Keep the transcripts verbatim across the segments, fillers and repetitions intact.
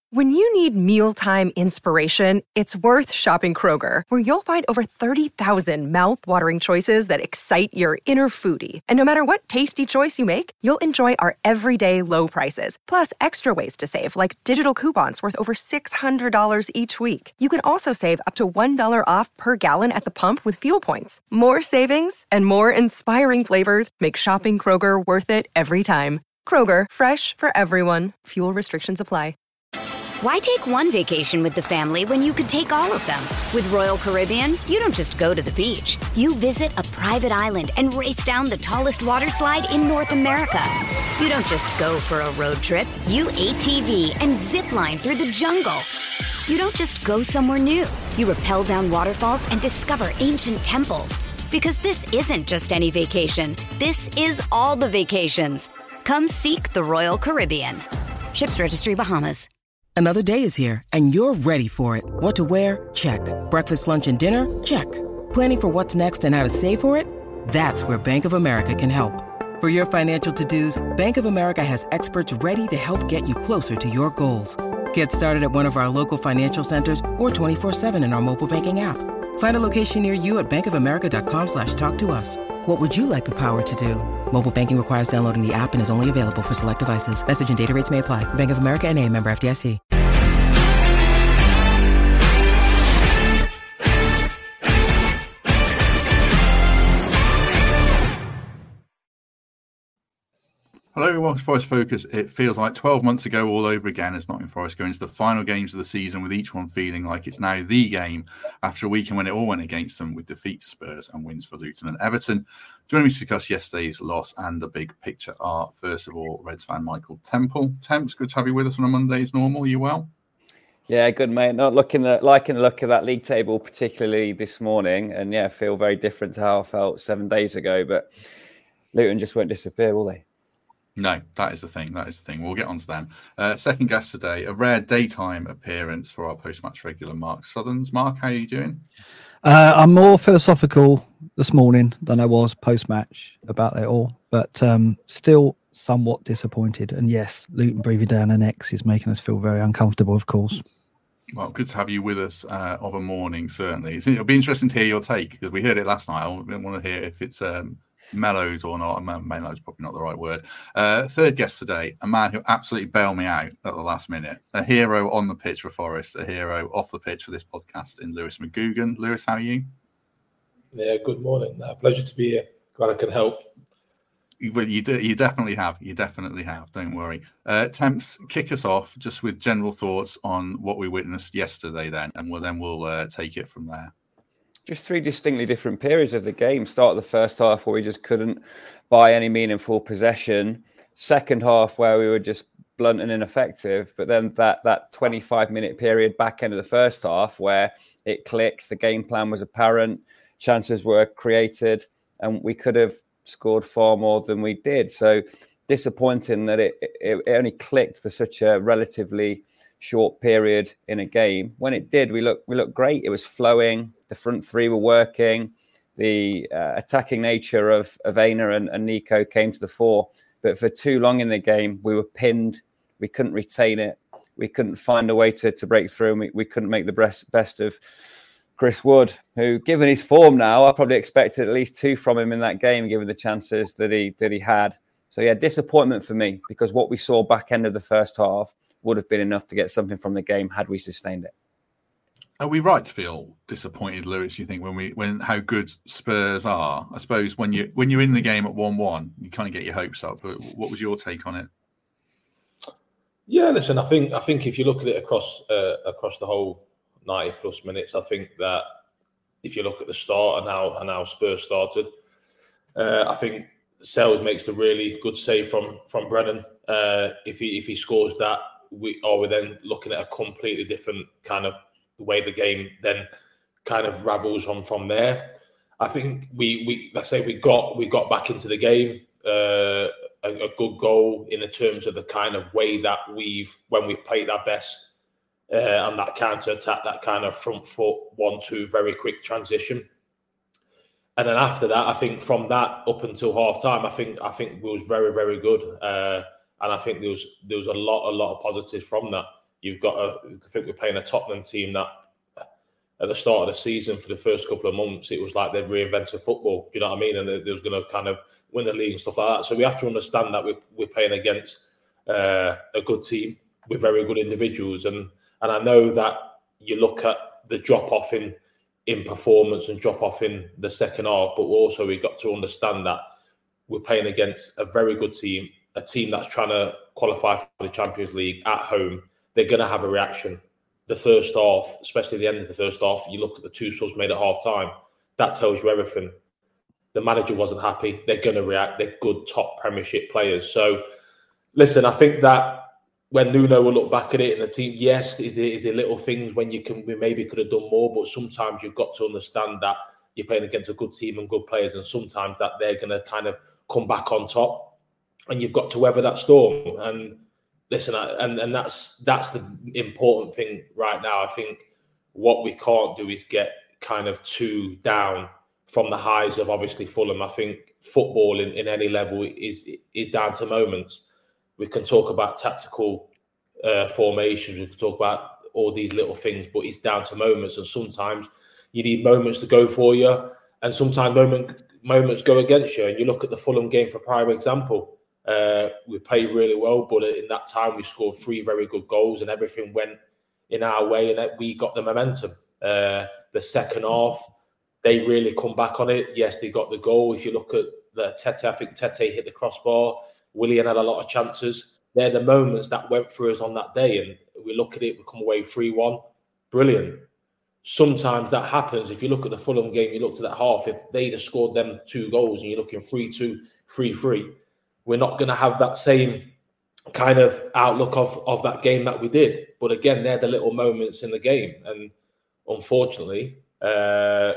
When you need mealtime inspiration, it's worth shopping Kroger, where you'll find over thirty thousand mouth-watering choices that excite your inner foodie. And no matter what tasty choice you make, you'll enjoy our everyday low prices, plus extra ways to save, like digital coupons worth over six hundred dollars each week. You can also save up to one dollar off per gallon at the pump with fuel points. More savings and more inspiring flavors make shopping Kroger worth it every time. Kroger, fresh for everyone. Fuel restrictions apply. Why take one vacation with the family when you could take all of them? With Royal Caribbean, you don't just go to the beach. You visit a private island and race down the tallest water slide in North America. You don't just go for a road trip. You A T V and zip line through the jungle. You don't just go somewhere new. You rappel down waterfalls and discover ancient temples. Because this isn't just any vacation. This is all the vacations. Come seek the Royal Caribbean. Ships Registry, Bahamas. Another day is here, and you're ready for it. What to wear? Check. Breakfast, lunch, and dinner? Check. Planning for what's next and how to save for it? That's where Bank of America can help. For your financial to-dos, Bank of America has experts ready to help get you closer to your goals. Get started at one of our local financial centers or twenty-four seven in our mobile banking app. Find a location near you at bankofamerica.com slash talk to us. What would you like the power to do? Mobile banking requires downloading the app and is only available for select devices. Message and data rates may apply. Bank of America N A, member F D I C. Hello, welcome to Forest Focus. It feels like twelve months ago all over again as Nottingham Forest go into the final games of the season, with each one feeling like it's now the game after a weekend when it all went against them with defeat to Spurs and wins for Luton and Everton. Joining me to discuss yesterday's loss and the big picture are, first of all, Reds fan Michael Temple. Temps, good to have you with us on a Monday as normal. You well? Yeah, good, mate. Not looking the, liking the look of that league table, particularly this morning. And yeah, feel very different to how I felt seven days ago. But Luton just won't disappear, will they? No, that is the thing. That is the thing. We'll get on to them. Uh, second guest today, a rare daytime appearance for our post-match regular, Mark Southerns. Mark, how are you doing? Uh, I'm more philosophical this morning than I was post-match about it all, but um, still somewhat disappointed. And yes, Luton breathing down our necks is making us feel very uncomfortable, of course. Well, good to have you with us uh, of a morning, certainly. So it'll be interesting to hear your take, because we heard it last night. I want to hear if it's... Um, mellows or not. Mellows probably not the right word. Uh, third guest today, a man who absolutely bailed me out at the last minute. A hero on the pitch for Forest, a hero off the pitch for this podcast in Lewis McGugan. Lewis, how are you? Yeah, good morning. Uh, pleasure to be here. Glad I could help. You, you, do, you definitely have. You definitely have. Don't worry. Uh, Temps, kick us off just with general thoughts on what we witnessed yesterday then, and we'll, then we'll uh, take it from there. Just three distinctly different periods of the game. Start of the first half where we just couldn't buy any meaningful possession. Second half where we were just blunt and ineffective. But then that that twenty-five minute period back end of the first half where it clicked, the game plan was apparent, chances were created, and we could have scored far more than we did. So disappointing that it, it, it only clicked for such a relatively short period in a game. When it did, we looked we looked great. It was flowing. The front three were working. The uh, attacking nature of, of Aina and, and Nico came to the fore. But for too long in the game, we were pinned. We couldn't retain it. We couldn't find a way to, to break through. And we, we couldn't make the best, best of Chris Wood, who, given his form now, I probably expected at least two from him in that game, given the chances that he that he had. So, yeah, disappointment for me, because what we saw back end of the first half would have been enough to get something from the game had we sustained it. Are we right to feel disappointed, Lewis, you think, when we when how good Spurs are? I suppose when you when you're in the game at one one, you kind of get your hopes up. But what was your take on it? Yeah, listen, I think I think if you look at it across uh, across the whole ninety plus minutes, I think that if you look at the start and how and how Spurs started, uh, I think Sells makes a really good save from from Brennan. Uh, if he if he scores that, we are we then looking at a completely different kind of the way the game then kind of ravels on from there. I think we we let's say we got we got back into the game. Uh, a, a good goal in the terms of the kind of way that we've when we've played our best uh, and that counter attack, that kind of front foot one two very quick transition. And then after that, I think from that up until half time, I think I think it was very very good. Uh, and I think there was there was a lot a lot of positives from that. You've got a, I think we're playing a Tottenham team that at the start of the season for the first couple of months, it was like they've reinvented football. Do you know what I mean? And they, they was going to kind of win the league and stuff like that. So we have to understand that we're, we're playing against uh, a good team with very good individuals. And and I know that you look at the drop off in in performance and drop off in the second half, but also we've got to understand that we're playing against a very good team, a team that's trying to qualify for the Champions League at home. They're going to have a reaction. The first half, especially the end of the first half, you look at the two subs made at half time, that tells you everything. The manager wasn't happy. They're going to react. They're good top Premiership players. So, listen, I think that when Nuno will look back at it and the team, yes, is there, is there little things when you can, we maybe could have done more, but sometimes you've got to understand that you're playing against a good team and good players, and sometimes that they're going to kind of come back on top, and you've got to weather that storm. And listen, and, and that's that's the important thing right now. I think what we can't do is get kind of too down from the highs of obviously Fulham. I think football in, in any level is is down to moments. We can talk about tactical uh, formations. We can talk about all these little things, but it's down to moments. And sometimes you need moments to go for you, and sometimes moment, moments go against you. And you look at the Fulham game for prime example. Uh, we played really well, but in that time we scored three very good goals, and everything went in our way, and we got the momentum. Uh, the second half, they really come back on it. Yes, they got the goal. If you look at the Tete, I think Tete hit the crossbar. Willian had a lot of chances. They're the moments that went through us on that day, and we look at it, we come away three one. Brilliant. Sometimes that happens. If you look at the Fulham game, you looked at that half, if they'd have scored them two goals and you're looking three two, three three, we're not going to have that same kind of outlook of, of that game that we did. But again, they're the little moments in the game. And unfortunately, uh,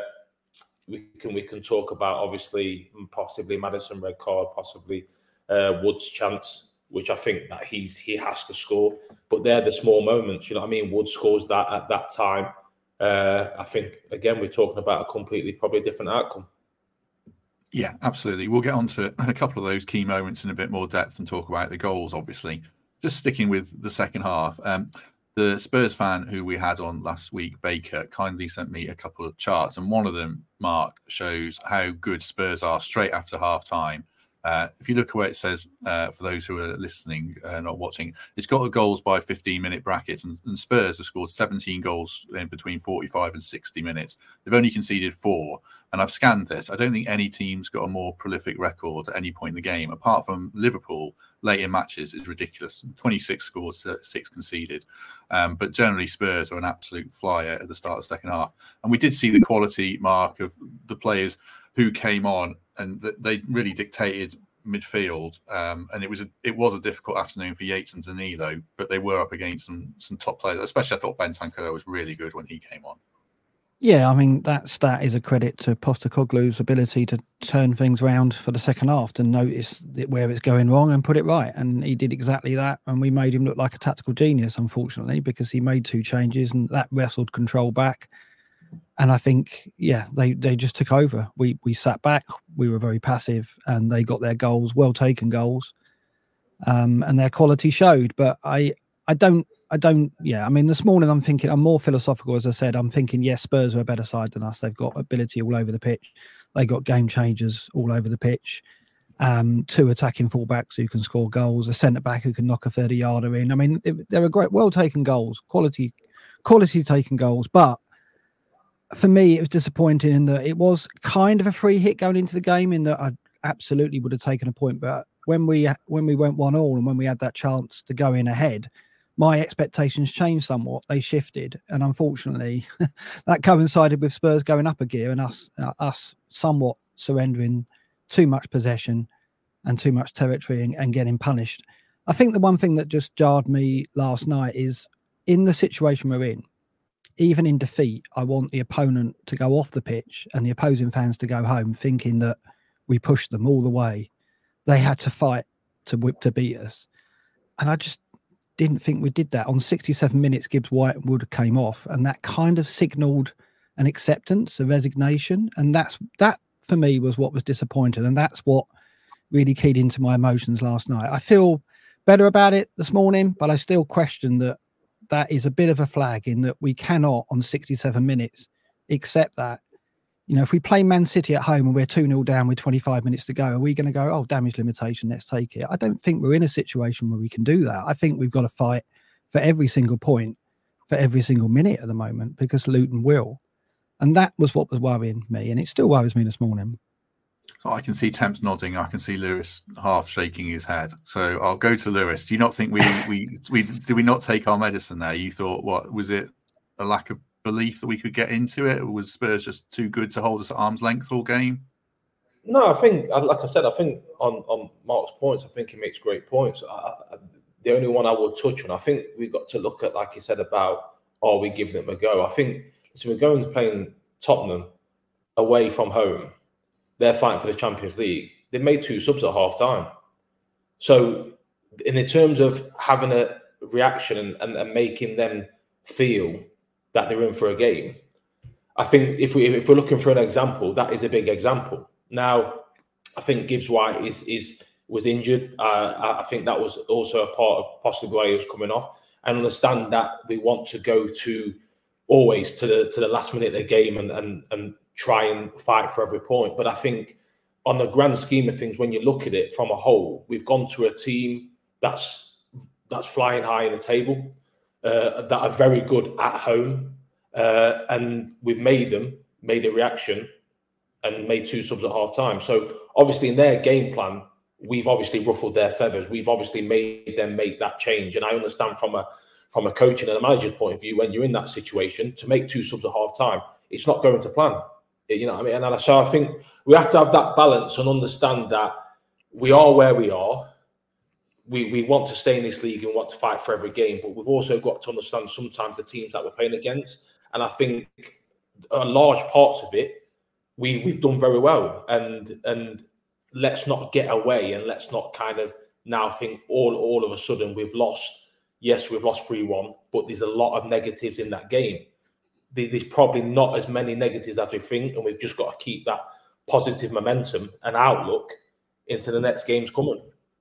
we can we can talk about, obviously, possibly Maddison red card, possibly uh, Woods' chance, which I think that he's he has to score. But they're the small moments, you know what I mean? Woods scores that at that time. Uh, I think, again, we're talking about a completely, probably different outcome. Yeah, absolutely. We'll get on to a couple of those key moments in a bit more depth and talk about the goals, obviously. Just sticking with the second half, um, the Spurs fan who we had on last week, Baker, kindly sent me a couple of charts. And one of them, Mark, shows how good Spurs are straight after half-time. Uh, if you look at where it says, uh, for those who are listening, uh, not watching, it's got a goals by fifteen-minute brackets, and, and Spurs have scored seventeen goals in between forty-five and sixty minutes. They've only conceded four, and I've scanned this. I don't think any team's got a more prolific record at any point in the game, apart from Liverpool. Late in matches is ridiculous. twenty-six scored, six conceded. Um, but generally, Spurs are an absolute flyer at the start of the second half. And we did see the quality, Mark, of the players who came on, and they really dictated midfield. Um, and it was a, it was a difficult afternoon for Yates and Danilo, but they were up against some some top players. Especially, I thought Bentancur was really good when he came on. Yeah, I mean, that stat is a credit to Postecoglou's ability to turn things around for the second half, to notice where it's going wrong and put it right. And he did exactly that. And we made him look like a tactical genius, unfortunately, because he made two changes and that wrestled control back. And I think, yeah, they, they just took over. We we sat back, we were very passive, and they got their goals, well taken goals, um, and their quality showed. But I I don't, I don't, yeah, I mean, this morning I'm thinking, I'm more philosophical, as I said. I'm thinking, yes, Spurs are a better side than us. They've got ability all over the pitch. They got game changers all over the pitch. Um, two attacking fullbacks who can score goals, a centre back who can knock a thirty yarder in. I mean, it, they're a great, well taken goals, quality, quality taken goals, but for me, it was disappointing in that it was kind of a free hit going into the game, in that I absolutely would have taken a point. But when we when we went one all and when we had that chance to go in ahead, my expectations changed somewhat. They shifted, and unfortunately, that coincided with Spurs going up a gear and us uh, us somewhat surrendering too much possession and too much territory and, and getting punished. I think the one thing that just jarred me last night is, in the situation we're in, even in defeat, I want the opponent to go off the pitch and the opposing fans to go home thinking that we pushed them all the way. They had to fight to whip to beat us. And I just didn't think we did that. On sixty-seven minutes, Gibbs White and Wood came off, and that kind of signalled an acceptance, a resignation. And that's that, for me, was what was disappointing. And that's what really keyed into my emotions last night. I feel better about it this morning, but I still question that that is a bit of a flag in that we cannot, on sixty-seven minutes, accept that. You know, if we play Man City at home and we're two nil down with twenty-five minutes to go, are we going to go, oh, damage limitation, let's take it? I don't think we're in a situation where we can do that. I think we've got to fight for every single point, for every single minute at the moment, because Luton will. And that was what was worrying me, and it still worries me this morning. I can see Temps nodding. I can see Lewis half shaking his head. So I'll go to Lewis. Do you not think we we we did we not take our medicine there? You thought, what was it? A lack of belief that we could get into it? Or was Spurs just too good to hold us at arm's length all game? No, I think, like I said, I think on, on Mark's points, I think he makes great points. I, I, the only one I will touch on, I think we've got to look at, like he said, about are we giving them a go? I think, so we're going to playing Tottenham away from home. They're fighting for the Champions League. They made two subs at half time. So in the terms of having a reaction and, and, and making them feel that they're in for a game, I think if we if we're looking for an example, that is a big example. Now, I think Gibbs White is is was injured. Uh, I think that was also a part of possibly why he was coming off. I understand that we want to go to always to the to the last minute of the game and and and try and fight for every point. But I think on the grand scheme of things, when you look at it from a whole, we've gone to a team that's that's flying high in the table. Uh, that are very good at home, uh, and we've made them, made a reaction, and made two subs at half time. So obviously in their game plan, we've obviously ruffled their feathers. We've obviously made them make that change. And I understand from a from a coaching and a manager's point of view, when you're in that situation, to make two subs at half time, it's not going to plan. You know what I mean? And so I think we have to have that balance and understand that we are where we are. We we want to stay in this league and want to fight for every game, but we've also got to understand sometimes the teams that we're playing against. And I think a large parts of it, we we've done very well. And and let's not get away and let's not kind of now think all all of a sudden we've lost. Yes, we've lost three one, but there's a lot of negatives in that game. There's probably not as many negatives as we think, and we've just got to keep that positive momentum and outlook into the next games coming.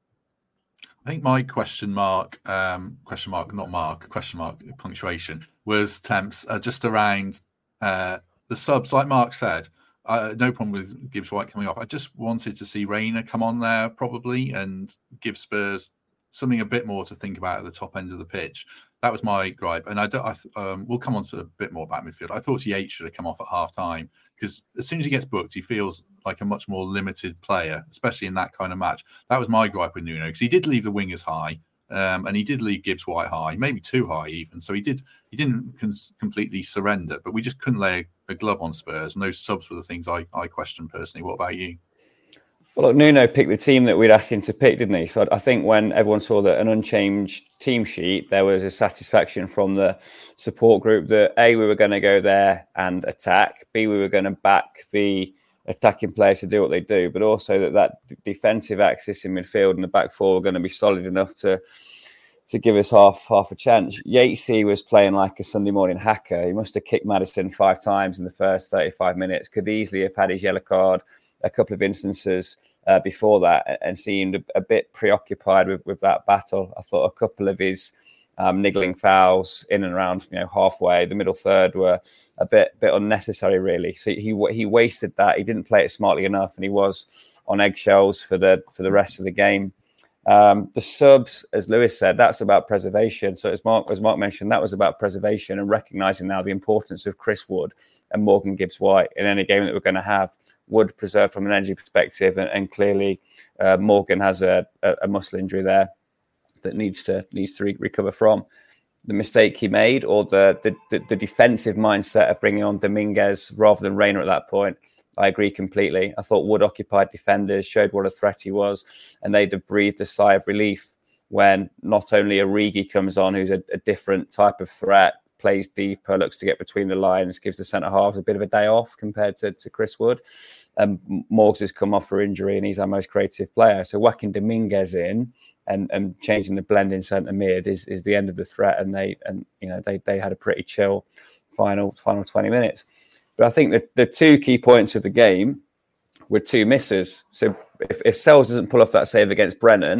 I think my question mark, um, question mark, not mark, question mark, punctuation was Temps uh, just around uh, the subs. Like Mark said, uh, no problem with Gibbs White coming off. I just wanted to see Reina come on there probably and give Spurs something a bit more to think about at the top end of the pitch. That was my gripe. And I, don't, I um, we'll come on to a bit more about midfield. I thought Yates should have come off at half time because as soon as he gets booked, he feels like a much more limited player, especially in that kind of match. That was my gripe with Nuno because he did leave the wingers high um, and he did leave Gibbs White high, maybe too high even. So he did he didn't cons- completely surrender, but we just couldn't lay a, a glove on Spurs. And those subs were the things I, I questioned personally. What about you? Well, look, Nuno picked the team that we'd asked him to pick, didn't he? So I think when everyone saw that an unchanged team sheet, there was a satisfaction from the support group that A, we were going to go there and attack, B, we were going to back the attacking players to do what they do, but also that that defensive axis in midfield and the back four were going to be solid enough to to give us half half a chance. Yatesy was playing like a Sunday morning hacker. He must have kicked Maddison five times in the first thirty-five minutes, could easily have had his yellow card a couple of instances uh, before that and seemed a, a bit preoccupied with, with that battle. I thought a couple of his um, niggling fouls in and around, you know, halfway, the middle third were a bit bit unnecessary, really. So he he wasted that. He didn't play it smartly enough, and he was on eggshells for the for the rest of the game. Um, the subs, as Lewis said, that's about preservation. So as Mark as Mark mentioned, that was about preservation and recognising now the importance of Chris Wood and Morgan Gibbs-White in any game that we're going to have. Wood preserved from an energy perspective, and, and clearly uh, Morgan has a, a, a muscle injury there that needs to needs to re- recover from. The mistake he made, or the, the the the defensive mindset of bringing on Dominguez rather than Reina at that point, I agree completely. I thought Wood occupied defenders, showed what a threat he was, and they'd have breathed a sigh of relief when not only Origi comes on, who's a, a different type of threat, plays deeper, looks to get between the lines, gives the centre halves a bit of a day off compared to, to Chris Wood. Um, Morgs has come off for injury and he's our most creative player. So whacking Dominguez in and, and changing the blend in centre mid is, is the end of the threat. And they and you know they they had a pretty chill final final twenty minutes. But I think that the two key points of the game were two misses. So if, if Sells doesn't pull off that save against Brennan,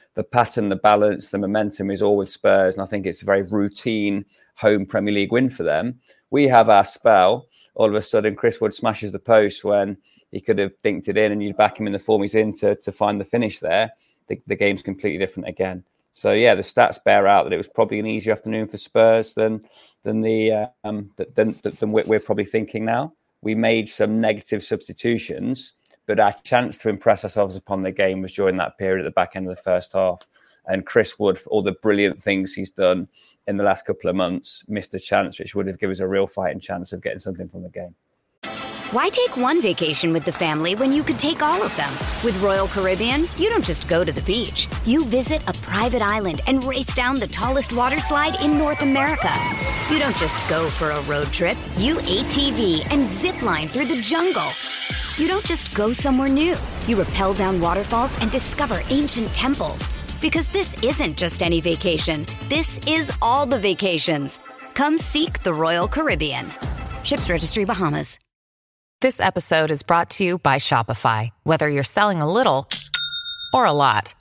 the pattern, the balance, the momentum is all with Spurs. And I think it's a very routine home Premier League win for them. We have our spell. All of a sudden, Chris Wood smashes the post when he could have dinked it in, and you'd back him in the form he's in to, to find the finish there. The, the game's completely different again. So, yeah, the stats bear out that it was probably an easier afternoon for Spurs than than the um, than, than, than we're probably thinking now. We made some negative substitutions, but our chance to impress ourselves upon the game was during that period at the back end of the first half. And Chris Wood, for all the brilliant things he's done in the last couple of months, missed a chance which would have given us a real fighting chance of getting something from the game. Why take one vacation with the family when you could take all of them? With Royal Caribbean, you don't just go to the beach. You visit a private island and race down the tallest water slide in North America. You don't just go for a road trip. You A T V and zip line through the jungle. You don't just go somewhere new. You rappel down waterfalls and discover ancient temples. Because this isn't just any vacation. This is all the vacations. Come seek the Royal Caribbean. Ships Registry, Bahamas. This episode is brought to you by Shopify. Whether you're selling a little or a lot,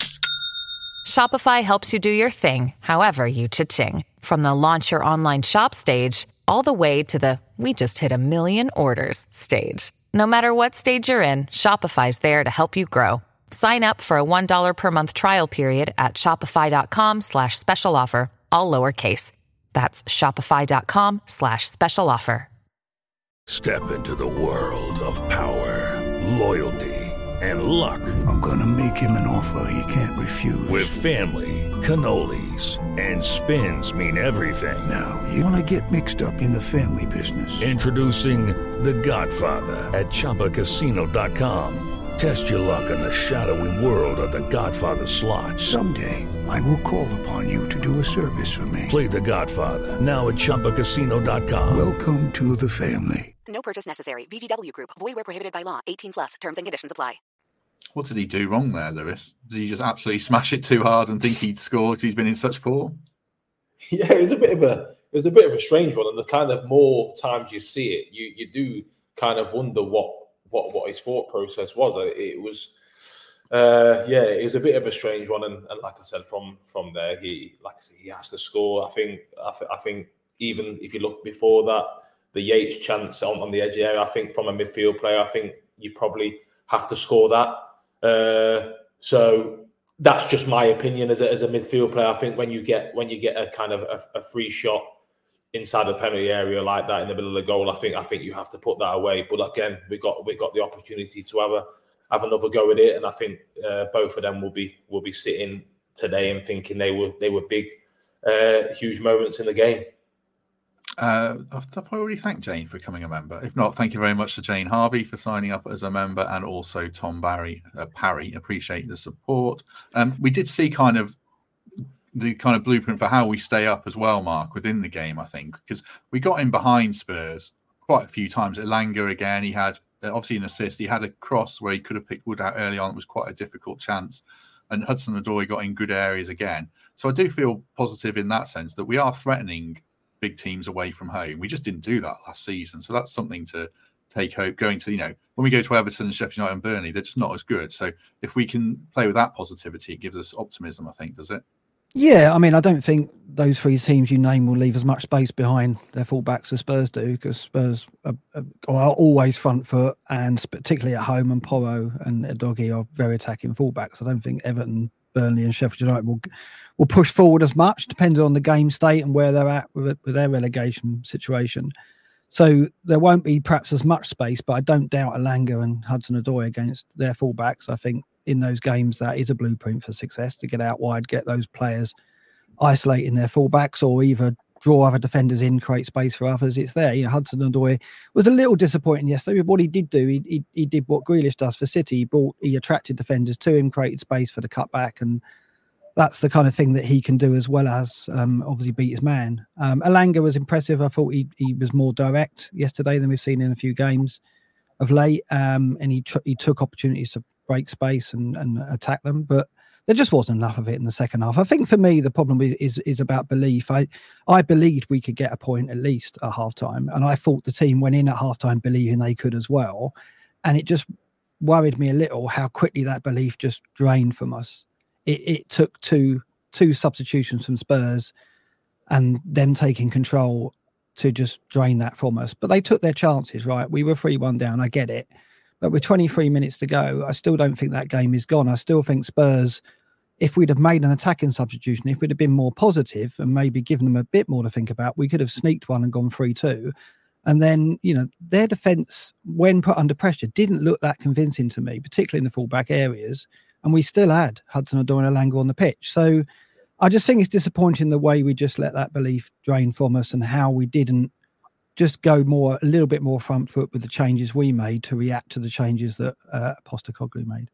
Shopify helps you do your thing, however you cha-ching. From the launch your online shop stage, all the way to the we just hit a million orders stage. No matter what stage you're in, Shopify's there to help you grow. Sign up for a one dollar per month trial period at shopify.com slash special offer, all lowercase. That's shopify.com slash special offer. Step into the world of power, loyalty, and luck. I'm going to make him an offer he can't refuse. With family, cannolis, and spins mean everything. Now, you want to get mixed up in the family business. Introducing The Godfather at Chumba Casino dot com. Test your luck in the shadowy world of The Godfather slot. Someday, I will call upon you to do a service for me. Play The Godfather, now at Chumba Casino dot com. Welcome to the family. No purchase necessary. V G W Group. Void where prohibited by law. eighteen plus. Terms and conditions apply. What did he do wrong there, Lewis? Did he just absolutely smash it too hard and think he'd score because he's been in such form? Yeah, it was a bit of a it was a bit of a strange one. And the kind of more times you see it, you you do kind of wonder what what what his thought process was. It was uh yeah, it was a bit of a strange one. And, and like I said, from from there, he like I said, he has to score. I think I, th- I think even if you look before that, the Yates chance on, on the edge area, I think from a midfield player, I think you probably have to score that. Uh, so that's just my opinion as a, as a midfield player. I think when you get when you get a kind of a, a free shot inside the penalty area like that in the middle of the goal, I think I think you have to put that away. But again, we got we got the opportunity to have a have another go at it, and I think uh, both of them will be will be sitting today and thinking they were they were big, uh, huge moments in the game. Uh, I've, I've already thanked Jane for becoming a member. If not, thank you very much to Jane Harvey for signing up as a member, and also Tom Barry, uh, Parry. Appreciate the support. Um, we did see kind of the kind of blueprint for how we stay up as well, Mark, within the game, I think, because we got in behind Spurs quite a few times. Elanga again, he had uh, obviously an assist. He had a cross where he could have picked Wood out early on. It was quite a difficult chance. And Hudson-Odoi got in good areas again. So I do feel positive in that sense that we are threatening big teams away from home. We just didn't do that last season. So that's something to take hope going to, you know, when we go to Everton and Sheffield United and Burnley, they're just not as good. So if we can play with that positivity, it gives us optimism, I think, does it? Yeah, I mean, I don't think those three teams you name will leave as much space behind their fullbacks as Spurs do, because Spurs are, are always front foot, and particularly at home, and Porro and Udogie are very attacking fullbacks. I don't think Everton, Burnley and Sheffield United will will push forward as much, depending on the game state and where they're at with, with their relegation situation. So there won't be perhaps as much space, but I don't doubt Elanga and Hudson-Odoi against their fullbacks. I think in those games that is a blueprint for success, to get out wide, get those players isolating their fullbacks, or either draw other defenders in, create space for others. It's there. You know, Hudson-Odoi was a little disappointing yesterday. What he did do, he, he he did what Grealish does for City. He brought, he attracted defenders to him, created space for the cutback, and that's the kind of thing that he can do, as well as um, obviously beat his man. Um, Elanga was impressive. I thought he he was more direct yesterday than we've seen in a few games of late, um, and he tr- he took opportunities to break space and, and attack them, but there just wasn't enough of it in the second half. I think for me, the problem is is about belief. I I believed we could get a point at least at halftime, and I thought the team went in at halftime believing they could as well, and it just worried me a little how quickly that belief just drained from us it, it took two two substitutions from Spurs and them taking control to just drain that from us. But they took their chances, right? We were three one down, I get it. But with twenty-three minutes to go, I still don't think that game is gone. I still think Spurs, if we'd have made an attacking substitution, if we'd have been more positive and maybe given them a bit more to think about, we could have sneaked one and gone three two. And then, you know, their defence, when put under pressure, didn't look that convincing to me, particularly in the fullback areas. And we still had Hudson-Odoi and Elanga on the pitch. So I just think it's disappointing the way we just let that belief drain from us and how we didn't just go more, a little bit more front foot with the changes we made to react to the changes that uh, Postecoglou made.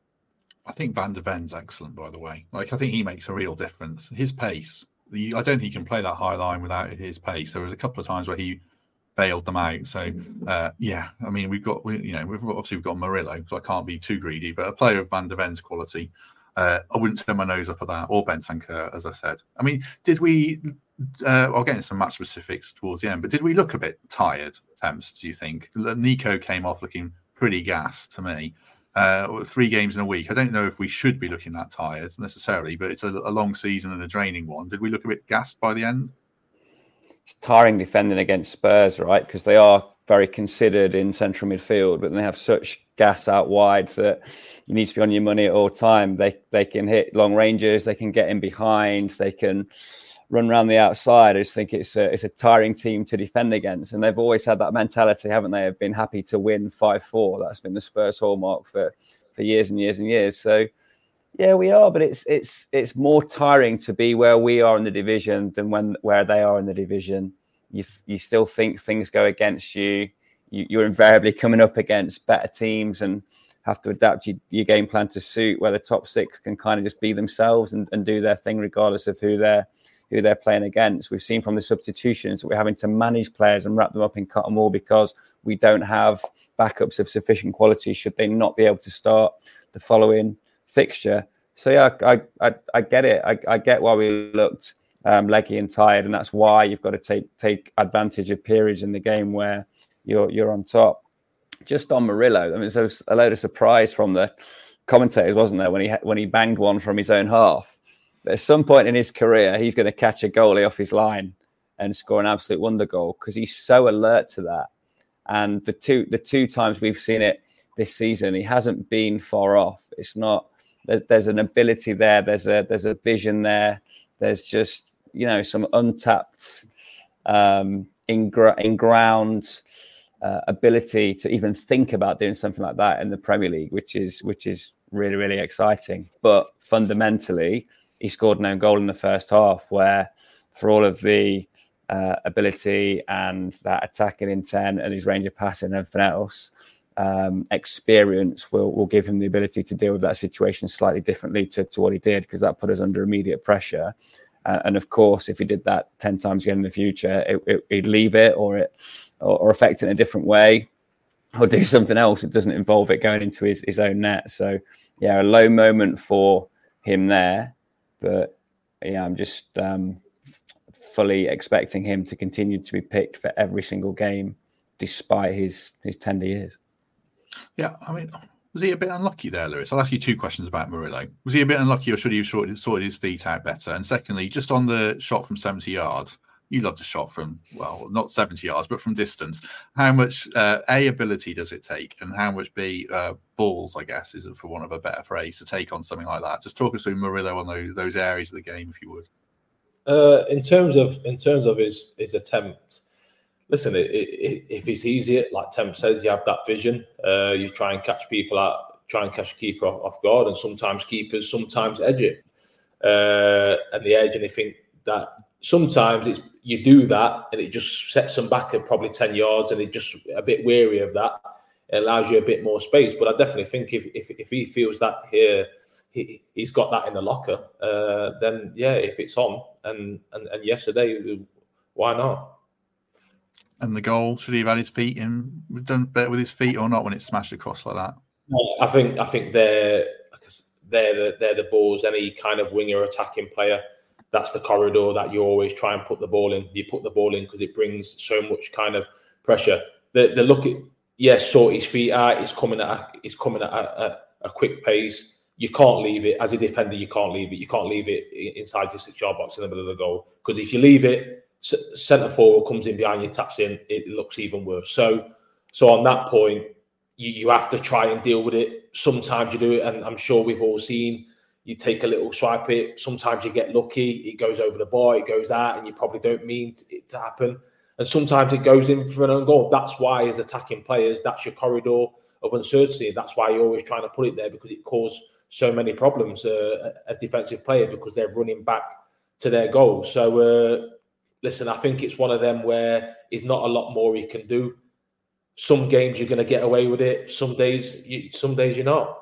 I think Van de Ven's excellent, by the way. Like, I think he makes a real difference. His pace, the, I don't think you can play that high line without his pace. There was a couple of times where he bailed them out. So, uh, yeah, I mean, we've got, we, you know, we've got, obviously we've got Murillo, so I can't be too greedy, but a player of Van de Ven's quality, uh, I wouldn't turn my nose up at that, or Bentancur, as I said. I mean, did we, uh, I'll get into some match specifics towards the end, but did we look a bit tired, Temps, do you think? Nico came off looking pretty gassed to me. Uh, three games in a week. I don't know if we should be looking that tired necessarily, but it's a, a long season and a draining one. Did we look a bit gassed by the end? It's tiring defending against Spurs, right? Because they are very considered in central midfield, but they have such gas out wide that you need to be on your money at all time. They they can hit long ranges, they can get in behind, they can run around the outside. I just think it's a, it's a tiring team to defend against. And they've always had that mentality, haven't they? Have been happy to win five four. That's been the Spurs hallmark for, for years and years and years. So, yeah, we are. But it's it's it's more tiring to be where we are in the division than when where they are in the division. You you still think things go against you. you you're invariably coming up against better teams and have to adapt your, your game plan to suit, where the top six can kind of just be themselves and, and do their thing regardless of who they're who they're playing against. We've seen from the substitutions that we're having to manage players and wrap them up in cotton wool because we don't have backups of sufficient quality should they not be able to start the following fixture. So, yeah, I I, I get it. I, I get why we looked um, leggy and tired, and that's why you've got to take take advantage of periods in the game where you're you're on top. Just on Murillo, I mean, there was a load of surprise from the commentators, wasn't there, when he when he banged one from his own half. But at some point in his career, he's going to catch a goalie off his line and score an absolute wonder goal because he's so alert to that. And the two the two times we've seen it this season, he hasn't been far off. It's not there's, there's an ability there. There's a there's a vision there. There's just, you know, some untapped um, in, in ground uh, ability to even think about doing something like that in the Premier League, which is which is really really exciting. But fundamentally, he scored no goal in the first half, where for all of the uh, ability and that attacking intent and his range of passing and everything else, um, experience will, will give him the ability to deal with that situation slightly differently to, to what he did, because that put us under immediate pressure. Uh, and of course, if he did that ten times again in the future, it, it, he'd leave it or it or, or affect it in a different way or do something else that doesn't involve it going into his, his own net. So, yeah, a low moment for him there. But, yeah, I'm just um, fully expecting him to continue to be picked for every single game, despite his, his tender years. Yeah, I mean, was he a bit unlucky there, Lewis? I'll ask you two questions about Murillo. Was he a bit unlucky, or should he have sorted, sorted his feet out better? And secondly, just on the shot from seventy yards, you loved a shot from, well, not seventy yards, but from distance. How much, uh, A, ability does it take, and how much, B, uh, balls, I guess, is it, for want of a better phrase, to take on something like that? Just talk us through Murillo on those, those areas of the game, if you would. Uh, in terms of in terms of his his attempt, listen, it, it, if it's easier, like Tem says, you have that vision. Uh, you try and catch people out, try and catch a keeper off, off guard, and sometimes keepers sometimes edge it, uh, and the edge, and they think that sometimes it's you do that and it just sets them back at probably ten yards, and they're just a bit weary of that. It allows you a bit more space. But I definitely think if if, if he feels that here, he, he's got that in the locker, uh, then yeah, if it's on, and, and, and yesterday, why not? And the goal, should he have had his feet in, done better with his feet or not when it's smashed across like that? I think I think they're they're the, they're the balls. Any kind of winger attacking player, that's the corridor that you always try and put the ball in. You put the ball in because it brings so much kind of pressure. The the look at yes, sort his feet out. He's coming at a, he's coming at a, a, a quick pace. you can't leave it. As a defender, you can't leave it. You can't leave it inside your six-yard box in the middle of the goal. Because if you leave it, centre forward comes in behind you, taps in, it looks even worse. So, so on that point, you, you have to try and deal with it. Sometimes you do it, and I'm sure we've all seen, you take a little swipe it. Sometimes you get lucky. It goes over the bar, it goes out, and you probably don't mean it to happen. And sometimes it goes in for an own goal. That's why, as attacking players, that's your corridor of uncertainty. That's why you're always trying to put it there, because it causes so many problems uh, as defensive player, because they're running back to their goal. So, uh, listen, I think it's one of them where there's not a lot more you can do. Some games you're going to get away with it. Some days, you, some days you're not.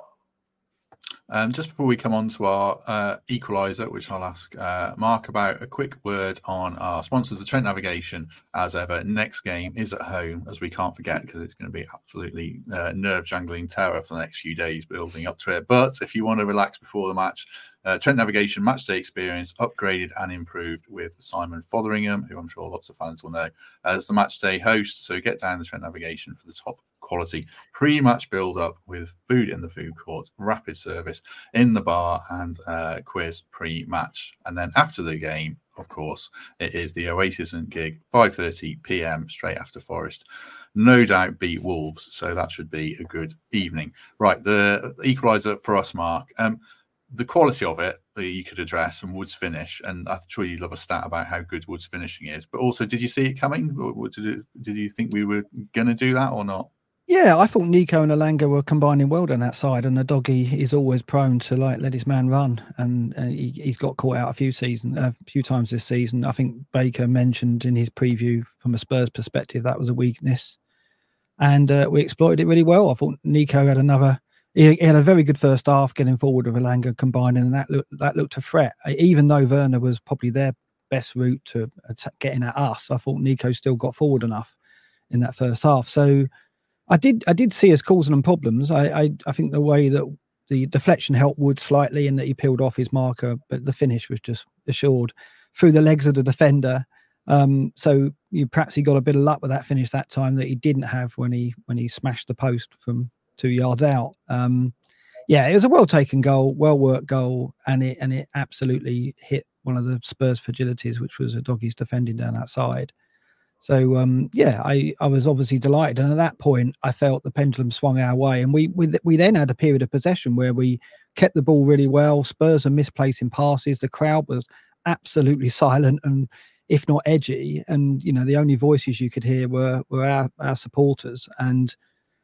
Um, just before we come on to our uh, equaliser, which I'll ask uh, Mark about, a quick word on our sponsors, the Trent Navigation. As ever, next game is at home, as we can't forget, because it's going to be absolutely uh, nerve-jangling terror for the next few days building up to it. But if you want to relax before the match, uh, Trent Navigation matchday experience upgraded and improved with Simon Fotheringham, who I'm sure lots of fans will know as the matchday host. So get down the Trent Navigation for the top quality pre-match build-up with food in the food court, rapid service in the bar, and uh, quiz pre-match. And then after the game, of course, it is the Oasis and gig, five thirty p.m. straight after Forest. No doubt beat Wolves, so that should be a good evening. Right, the equaliser for us, Mark. Um, the quality of it you could address, and Wood's finish, and I'm sure you'd love a stat about how good Wood's finishing is. But also, did you see it coming? Or did, it, did you think we were going to do that or not? Yeah, I thought Nico and Elanga were combining well down that side, and the doggy is always prone to like let his man run, and uh, he, he's got caught out a few season, a few times this season. I think Baker mentioned in his preview from a Spurs perspective that was a weakness, and uh, we exploited it really well. I thought Nico had another. He, he had a very good first half, getting forward with Elanga combining, and that looked that looked a threat. Even though Werner was probably their best route to attack, getting at us, I thought Nico still got forward enough in that first half. So. I did I did see us causing them problems. I, I I think the way that the deflection helped Wood slightly and that he peeled off his marker, but the finish was just assured through the legs of the defender. Um, so you perhaps he got a bit of luck with that finish that time that he didn't have when he when he smashed the post from two yards out. Um, yeah, it was a well taken goal, well worked goal, and it and it absolutely hit one of the Spurs fragilities, which was a doggies defending down that side. So, um, yeah, I, I was obviously delighted. And at that point, I felt the pendulum swung our way. And we, we we then had a period of possession where we kept the ball really well. Spurs are misplacing passes. The crowd was absolutely silent and, if not edgy. And, you know, the only voices you could hear were, were our, our supporters. And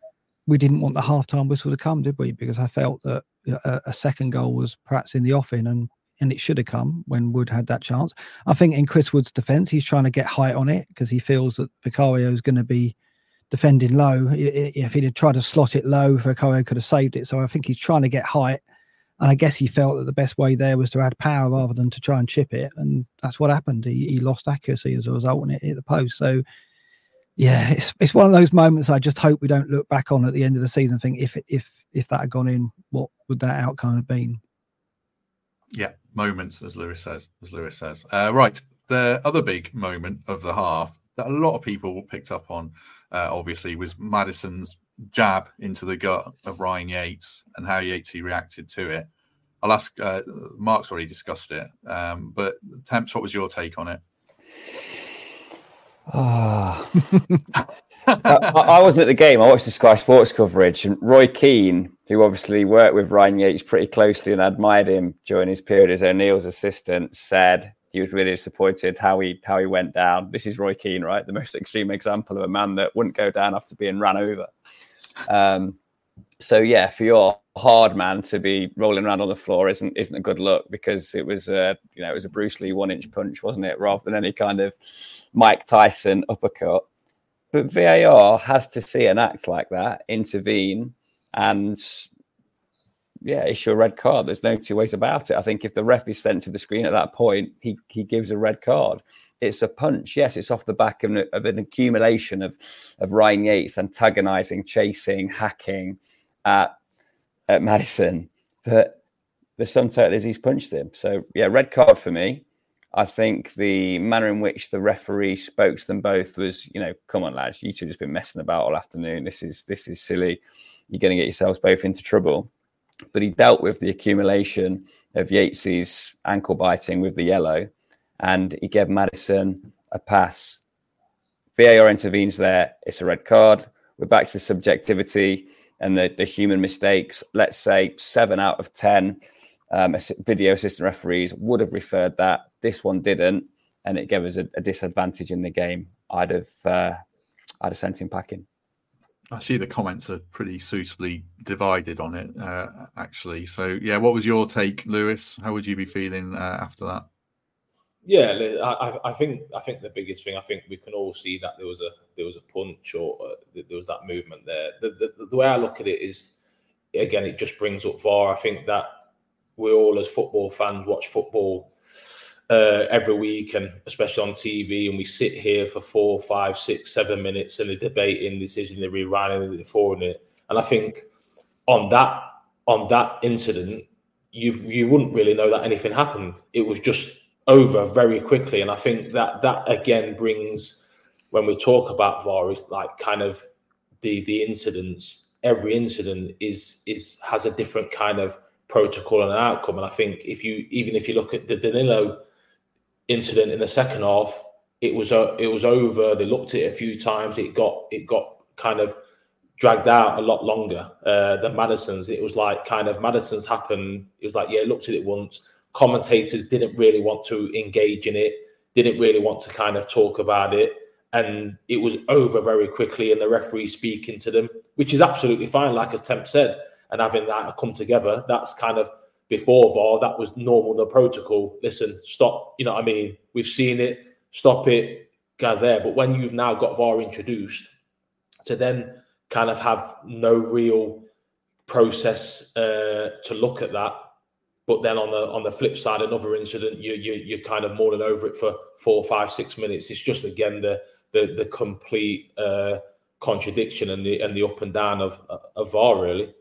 we didn't want the halftime whistle to come, did we? Because I felt that a, a second goal was perhaps in the offing, and and it should have come when Wood had that chance. I think in Chris Wood's defence, he's trying to get height on it because he feels that Vicario is going to be defending low. If he'd have tried to slot it low, Vicario could have saved it. So I think he's trying to get height. And I guess he felt that the best way there was to add power rather than to try and chip it. And that's what happened. He, he lost accuracy as a result and it hit the post. So, yeah, it's it's one of those moments I just hope we don't look back on at the end of the season and think if, if, if that had gone in, what would that outcome have been? Yeah, moments, as Lewis says. As Lewis says, uh, right. The other big moment of the half that a lot of people picked up on, uh, obviously, was Maddison's jab into the gut of Ryan Yates and how Yatesy reacted to it. I'll ask. Uh, Mark's already discussed it, um, but Temps, what was your take on it? Oh. I, I wasn't at the game. I watched the Sky Sports coverage, and Roy Keane, who obviously worked with Ryan Yates pretty closely and admired him during his period as O'Neill's assistant, said he was really disappointed how he how he went down. This is Roy Keane, right? The most extreme example of a man that wouldn't go down after being ran over. Um, so yeah, for your hard man to be rolling around on the floor isn't isn't a good look, because it was a you know it was a Bruce Lee one inch punch, wasn't it, rather than any kind of Mike Tyson uppercut. But V A R has to see an act like that, intervene, and yeah, issue a red card. There's no two ways about it. I think if the ref is sent to the screen at that point, he he gives a red card. It's a punch. Yes, it's off the back of an, of an accumulation of of Ryan Yates antagonising, chasing, hacking at at Maddison. But the sum total is he's punched him. So yeah, red card for me. I think the manner in which the referee spoke to them both was, you know, come on, lads, you two have just been messing about all afternoon. This is this is silly. You're going to get yourselves both into trouble. but he dealt with the accumulation of Yates's ankle biting with the yellow, and he gave Maddison a pass. V A R intervenes there. It's a red card. We're back to the subjectivity and the, the human mistakes. Let's say seven out of ten um, video assistant referees would have referred that. This one didn't, and it gave us a, a disadvantage in the game. I'd have, uh, I'd have sent him packing. I see the comments are pretty suitably divided on it, uh, actually. So, yeah, what was your take, Lewis? How would you be feeling uh, after that? Yeah, I, I think I think the biggest thing, I think we can all see that there was a there was a punch or uh, there was that movement there. The, the the way I look at it is, again, it just brings up V A R. I think that we all as football fans watch football uh, every week, and especially on T V, and we sit here for four, five, six, seven minutes and they're debating decision, they're rewriting, they're forwarding it. And I think on that on that incident, you you wouldn't really know that anything happened. It was just over very quickly. And I think that that again brings, when we talk about V A R, is like kind of the the incidents. Every incident is is has a different kind of protocol and outcome. And I think if you even if you look at the Danilo incident in the second half, it was uh, it was over. They looked at it a few times. It got it got kind of dragged out a lot longer uh, than Maddison's. It was like kind of Maddison's happened. It was like, yeah, looked at it once. Commentators didn't really want to engage in it, didn't really want to kind of talk about it. And it was over very quickly, and the referee speaking to them, which is absolutely fine, like as Temp said, and having that come together, that's kind of before V A R, that was normal, the protocol. Listen, stop, you know what I mean? We've seen it, stop it, go there. But when you've now got V A R introduced, to then kind of have no real process uh, to look at that, but then on the on the flip side, another incident, you you you're kind of mulling over it for four, five, six minutes. It's just again the the the complete uh, contradiction and the and the up and down of of V A R, really.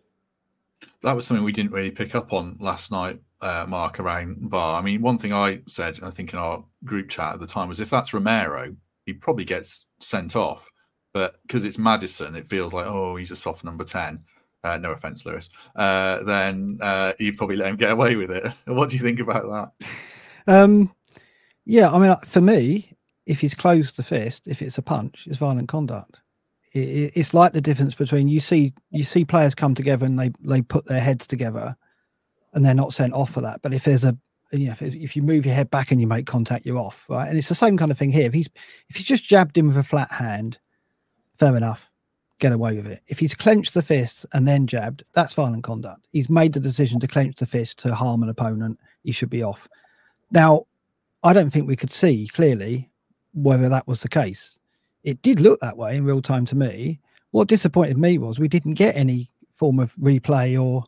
That was something we didn't really pick up on last night, uh, Mark, around V A R. I mean, one thing I said, I think in our group chat at the time, was if that's Romero, he probably gets sent off. But because it's Maddison, it feels like, oh, he's a soft number ten. Uh, no offense, Lewis. Uh, then uh, you'd probably let him get away with it. What do you think about that? Um, yeah, I mean, for me, if he's closed the fist, if it's a punch, it's violent conduct. It, it, it's like the difference between you see you see players come together and they they put their heads together, and they're not sent off for that. But if there's a you know if, if you move your head back and you make contact, you're off, right? And it's the same kind of thing here. If he's if he's just jabbed him with a flat hand, fair enough. Get away with it. If he's clenched the fist and then jabbed, that's violent conduct. He's made the decision to clench the fist to harm an opponent. He should be off. Now, I don't think we could see clearly whether that was the case. It did look that way in real time to me. What disappointed me was we didn't get any form of replay or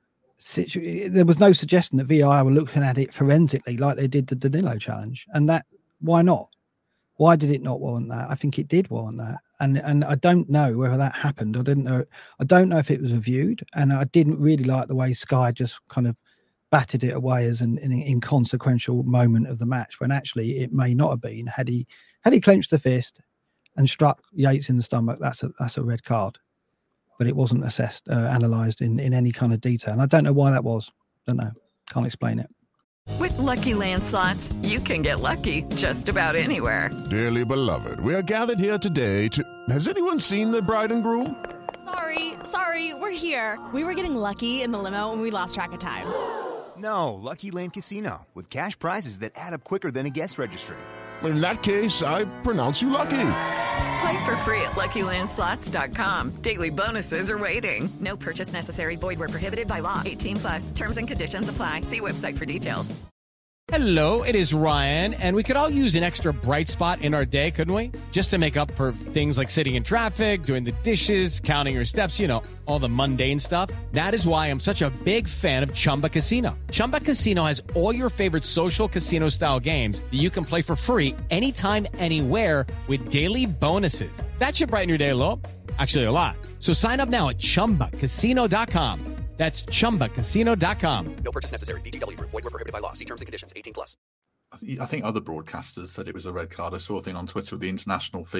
situ- there was no suggestion that V A R were looking at it forensically like they did the Danilo challenge. And that, why not? Why did it not warrant that? I think it did warrant that. And and I don't know whether that happened. I didn't know. I don't know if it was reviewed. And I didn't really like the way Sky just kind of batted it away as an, an inconsequential moment of the match, when actually it may not have been. Had he had he clenched the fist and struck Yates in the stomach, that's a that's a red card. But it wasn't assessed, uh, analysed in, in any kind of detail. And I don't know why that was. Don't know. Can't explain it. With Lucky Land Slots, you can get lucky just about anywhere. Dearly beloved, we are gathered here today to... Has anyone seen the bride and groom? Sorry, sorry, we're here. We were getting lucky in the limo and we lost track of time. No, Lucky Land Casino, with cash prizes that add up quicker than a guest registry. In that case, I pronounce you lucky. Play for free at Lucky Land Slots dot com. Daily bonuses are waiting. No purchase necessary. Void where prohibited by law. eighteen plus. Terms and conditions apply. See website for details. Hello, it is Ryan, and we could all use an extra bright spot in our day, couldn't we? Just to make up for things like sitting in traffic, doing the dishes, counting your steps, you know, all the mundane stuff. That is why I'm such a big fan of Chumba Casino. Chumba Casino has all your favorite social casino-style games that you can play for free anytime, anywhere with daily bonuses. That should brighten your day a little. Actually, a lot. So sign up now at chumba casino dot com. That's chumba casino dot com. No purchase necessary. V G W Group. Void where prohibited by law. See terms and conditions. eighteen plus. I think other broadcasters said it was a red card. I saw a thing on Twitter with the international feed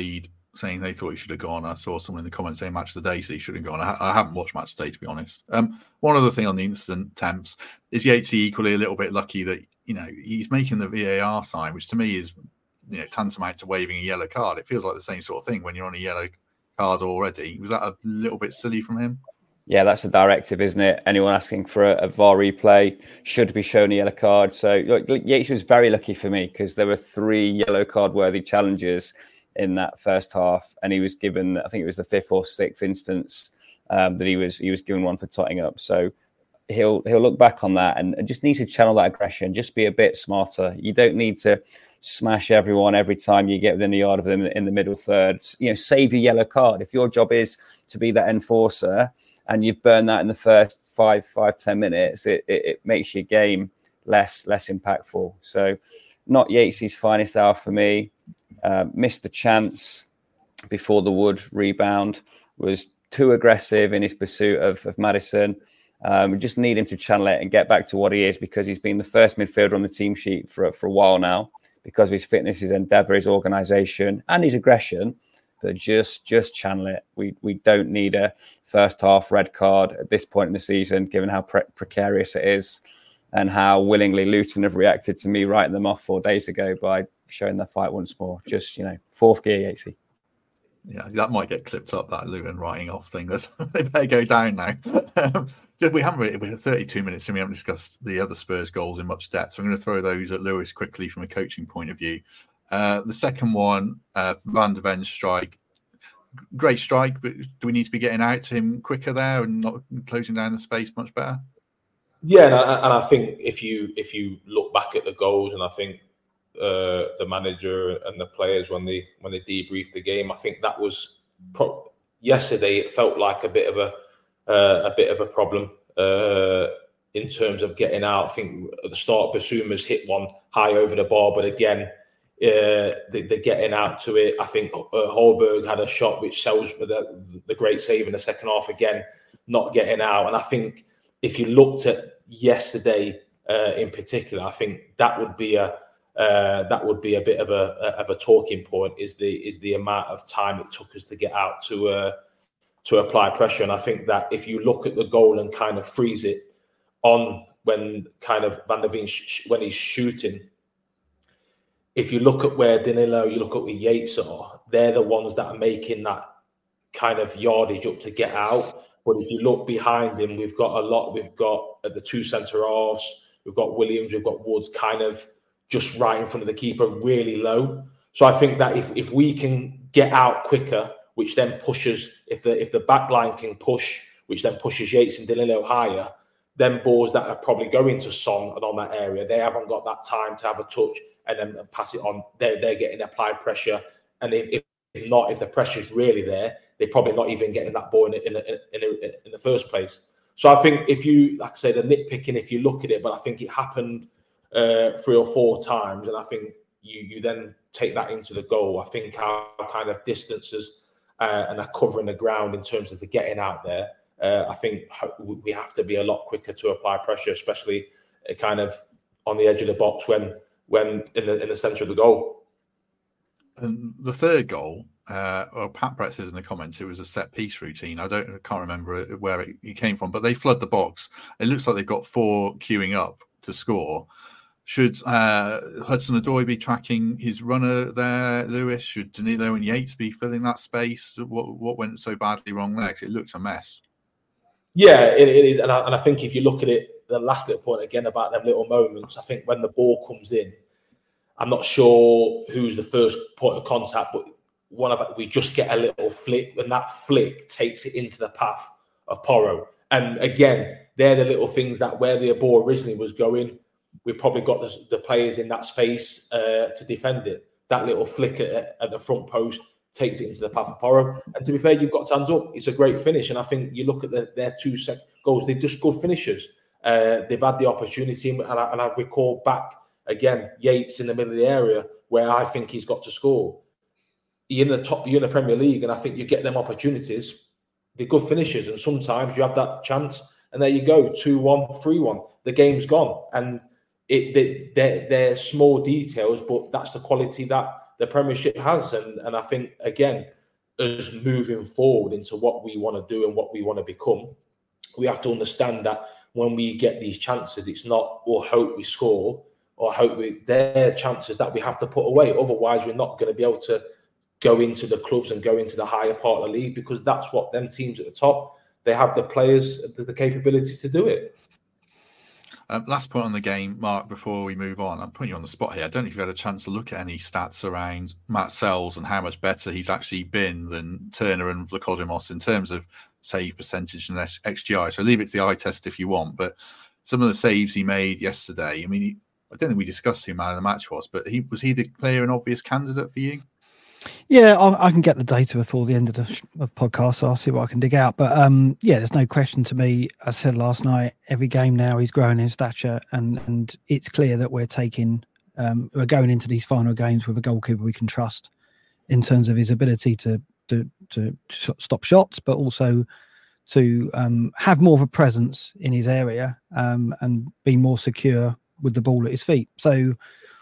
saying they thought he should have gone. I saw someone in the comments saying match of the day said he should have gone. I, I haven't watched match of the day, to be honest. Um, one other thing on the incident, Temps, is Yatesy equally a little bit lucky that, you know, he's making the V A R sign, which to me is, you know, tantamount to waving a yellow card. It feels like the same sort of thing when you're on a yellow card already. Was that a little bit silly from him? Yeah, that's the directive, isn't it? Anyone asking for a, a V A R replay should be shown a yellow card. So look, Yates was very lucky for me because there were three yellow card worthy challenges in that first half, and he was given, I think it was the fifth or sixth instance um, that he was he was given one for totting up. So he'll he'll look back on that and, and just needs to channel that aggression, just be a bit smarter. You don't need to smash everyone every time you get within a yard of them in the middle third. You know, save your yellow card. If your job is to be that enforcer and you've burned that in the first five, five, ten minutes, it, it, it makes your game less less impactful. So not Yatesy's finest hour for me. Uh, missed the chance before the Wood rebound, was too aggressive in his pursuit of, of Maddison. Um, we just need him to channel it and get back to what he is, because he's been the first midfielder on the team sheet for, for a while now, because of his fitness, his endeavour, his organisation and his aggression. But just just channel it. We we don't need a first half red card at this point in the season, given how pre- precarious it is and how willingly Luton have reacted to me writing them off four days ago by showing their fight once more. Just, you know, fourth gear, Yatesy. Yeah, that might get clipped up, that Luton writing off thing. That's, they better go down now. Um, we haven't really, we're thirty-two minutes and we haven't discussed the other Spurs goals in much depth. So I'm going to throw those at Lewis quickly from a coaching point of view. Uh, the second one, uh, Van de Ven's strike. Great strike, but do we need to be getting out to him quicker there and not closing down the space much better? Yeah, and I, and I think if you if you look back at the goals, and I think uh, the manager and the players when they when they debriefed the game, I think that was pro- yesterday. It felt like a bit of a uh, a bit of a problem uh, in terms of getting out. I think at the start, Basuma's hit one high over the bar, but again, uh, they, they're getting out to it. I think uh, Holberg had a shot which sells the, the great save in the second half. Again, not getting out, and I think if you looked at yesterday uh, in particular, I think that would be a uh, that would be a bit of a, a of a talking point. Is the is the amount of time it took us to get out to uh, to apply pressure, and I think that if you look at the goal and kind of freeze it on when kind of Van der Veen sh- when he's shooting, if you look at where Danilo, you look at where Yates are, they're the ones that are making that kind of yardage up to get out. But if you look behind him, we've got a lot. We've got at the two centre halves, we've got Williams, we've got Woods kind of just right in front of the keeper, really low. So I think that if, if we can get out quicker, which then pushes, if the if the back line can push, which then pushes Yates and Danilo higher, then balls that are probably going to Son and on that area, they haven't got that time to have a touch and then pass it on. They're, they're getting applied pressure. And if, if not, if the pressure's really there, they're probably not even getting that ball in, in, in, in, in the first place. So I think if you, like I say, the nitpicking, if you look at it, but I think it happened uh, three or four times, and I think you you then take that into the goal. I think our kind of distances uh, and are covering the ground in terms of the getting out there, uh, I think we have to be a lot quicker to apply pressure, especially kind of on the edge of the box when when in the in the centre of the goal. And the third goal, uh, well, Pat Brett says in the comments it was a set piece routine. I don't, I can't remember where it, it came from, but they flood the box. It looks like they've got four queuing up to score. Should uh, Hudson-Odoi be tracking his runner there, Lewis? Should Danilo and Yates be filling that space? What what went so badly wrong there? 'Cause it looks a mess. Yeah, it, it is, and I, and I think if you look at it, the last little point again about them little moments, I think when the ball comes in, I'm not sure who's the first point of contact, but one of we just get a little flick, and that flick takes it into the path of Porro. And again, they're the little things that where the ball originally was going, we probably got the, the players in that space uh, to defend it. That little flick at, at the front post takes it into the path of Porro. And to be fair, you've got hands up. It's a great finish, and I think you look at the, their two sec- goals; they're just good finishers. Uh, they've had the opportunity, and I, and I recall back. Again, Yates in the middle of the area where I think he's got to score. You're in the top, you're in the Premier League, and I think you get them opportunities. They're good finishers, and sometimes you have that chance, and there you go, two one, three one. The game's gone, and it they, they're, they're small details, but that's the quality that the Premiership has. And and I think again, us moving forward into what we want to do and what we want to become, we have to understand that when we get these chances, it's not, or hope we score, or hope we, they're chances that we have to put away. Otherwise, we're not going to be able to go into the clubs and go into the higher part of the league, because that's what them teams at the top, they have the players, the, the capability to do it. Um, last point on the game, Mark, before we move on, I'm putting you on the spot here. I don't know if you've had a chance to look at any stats around Matt Sells and how much better he's actually been than Turner and Vlachodimos in terms of save percentage and X G I. So leave it to the eye test if you want. But some of the saves he made yesterday, I mean, he, I don't think we discussed who man of the match was, but he was he the clear and obvious candidate for you? Yeah, I, I can get the data before the end of the of podcast, so I'll see what I can dig out. But um, yeah, there's no question to me. I said last night, every game now he's growing in stature, and and it's clear that we're taking, um, we're going into these final games with a goalkeeper we can trust in terms of his ability to to to stop shots, but also to um, have more of a presence in his area um, and be more secure with the ball at his feet. So.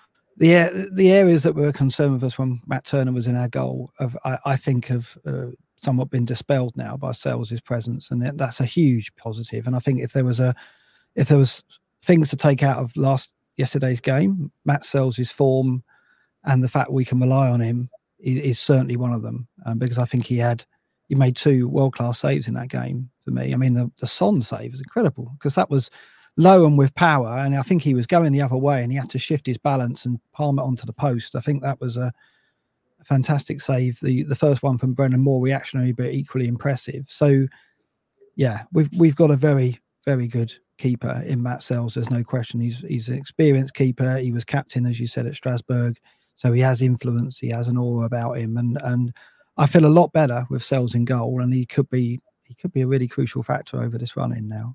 The the areas that were concerned with us when Matt Turner was in our goal, have, I, I think, have uh, somewhat been dispelled now by Sells' presence, and that's a huge positive. And I think if there was a if there was things to take out of last yesterday's game, Matt Sells' form and the fact we can rely on him is, is certainly one of them. Um, because I think he had he made two world class saves in that game for me. I mean, the the Son save was incredible because that was low and with power, and I think he was going the other way and he had to shift his balance and palm it onto the post. I think that was a, a fantastic save. The the first one from Brendan Moore, reactionary but equally impressive. So yeah, we've we've got a very, very good keeper in Matt Sells. There's no question. He's he's an experienced keeper. He was captain, as you said, at Strasbourg. So he has influence, he has an aura about him, and and I feel a lot better with Sells in goal, and he could be he could be a really crucial factor over this run in now.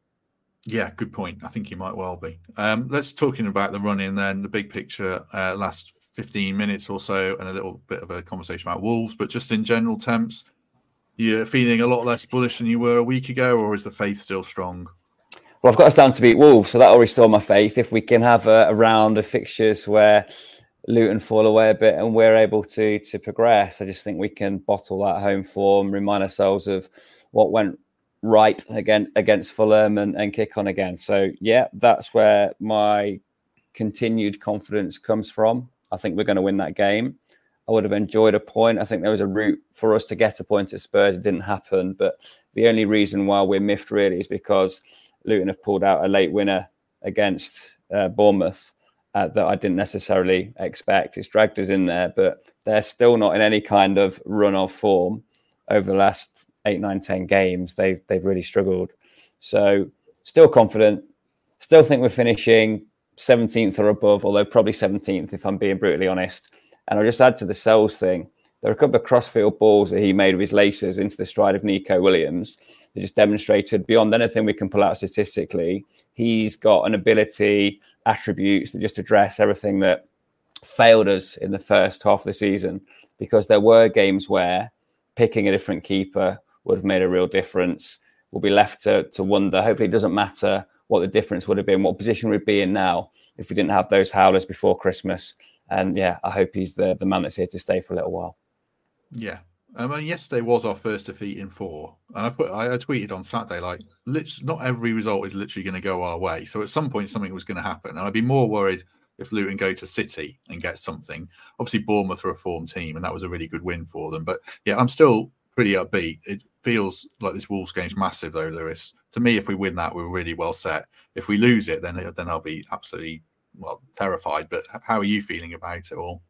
Yeah, good point. I think he might well be. Um, let's talking about the run-in then, the big picture, uh, last fifteen minutes or so, and a little bit of a conversation about Wolves. But just in general terms, you're feeling a lot less bullish than you were a week ago, or is the faith still strong? Well, I've got us down to beat Wolves, so that'll restore my faith. If we can have a, a round of fixtures where Luton fall away a bit and we're able to to progress, I just think we can bottle that home form, remind ourselves of what went right again against Fulham and, and kick on again. So yeah, that's where my continued confidence comes from. I think we're going to win that game. I would have enjoyed a point. I think there was a route for us to get a point at Spurs. It didn't happen, but the only reason why we're miffed really is because Luton have pulled out a late winner against uh, Bournemouth uh, that I didn't necessarily expect. It's dragged us in there, but they're still not in any kind of run of form over the last eight, nine, ten games. They've they've really struggled. So still confident. Still think we're finishing seventeenth or above, although probably seventeenth if I'm being brutally honest. And I'll just add to the Sells thing. There are a couple of crossfield balls that he made with his laces into the stride of Nico Williams. They just demonstrated beyond anything we can pull out statistically, he's got an ability, attributes that just address everything that failed us in the first half of the season. Because there were games where picking a different keeper would have made a real difference. We'll be left to, to wonder. Hopefully it doesn't matter what the difference would have been, what position we'd be in now if we didn't have those howlers before Christmas. And yeah, I hope he's the, the man that's here to stay for a little while. Yeah. I mean, yesterday was our first defeat in four. And I put I, I tweeted on Saturday, like, literally, not every result is literally going to go our way. So at some point, something was going to happen. And I'd be more worried if Luton go to City and get something. Obviously, Bournemouth are a form team, and that was a really good win for them. But yeah, I'm still pretty upbeat. It feels like this Wolves game's massive, though, Lewis. To me, if we win that, we're really well set. If we lose it, then then I'll be absolutely, well, terrified. But how are you feeling about it all?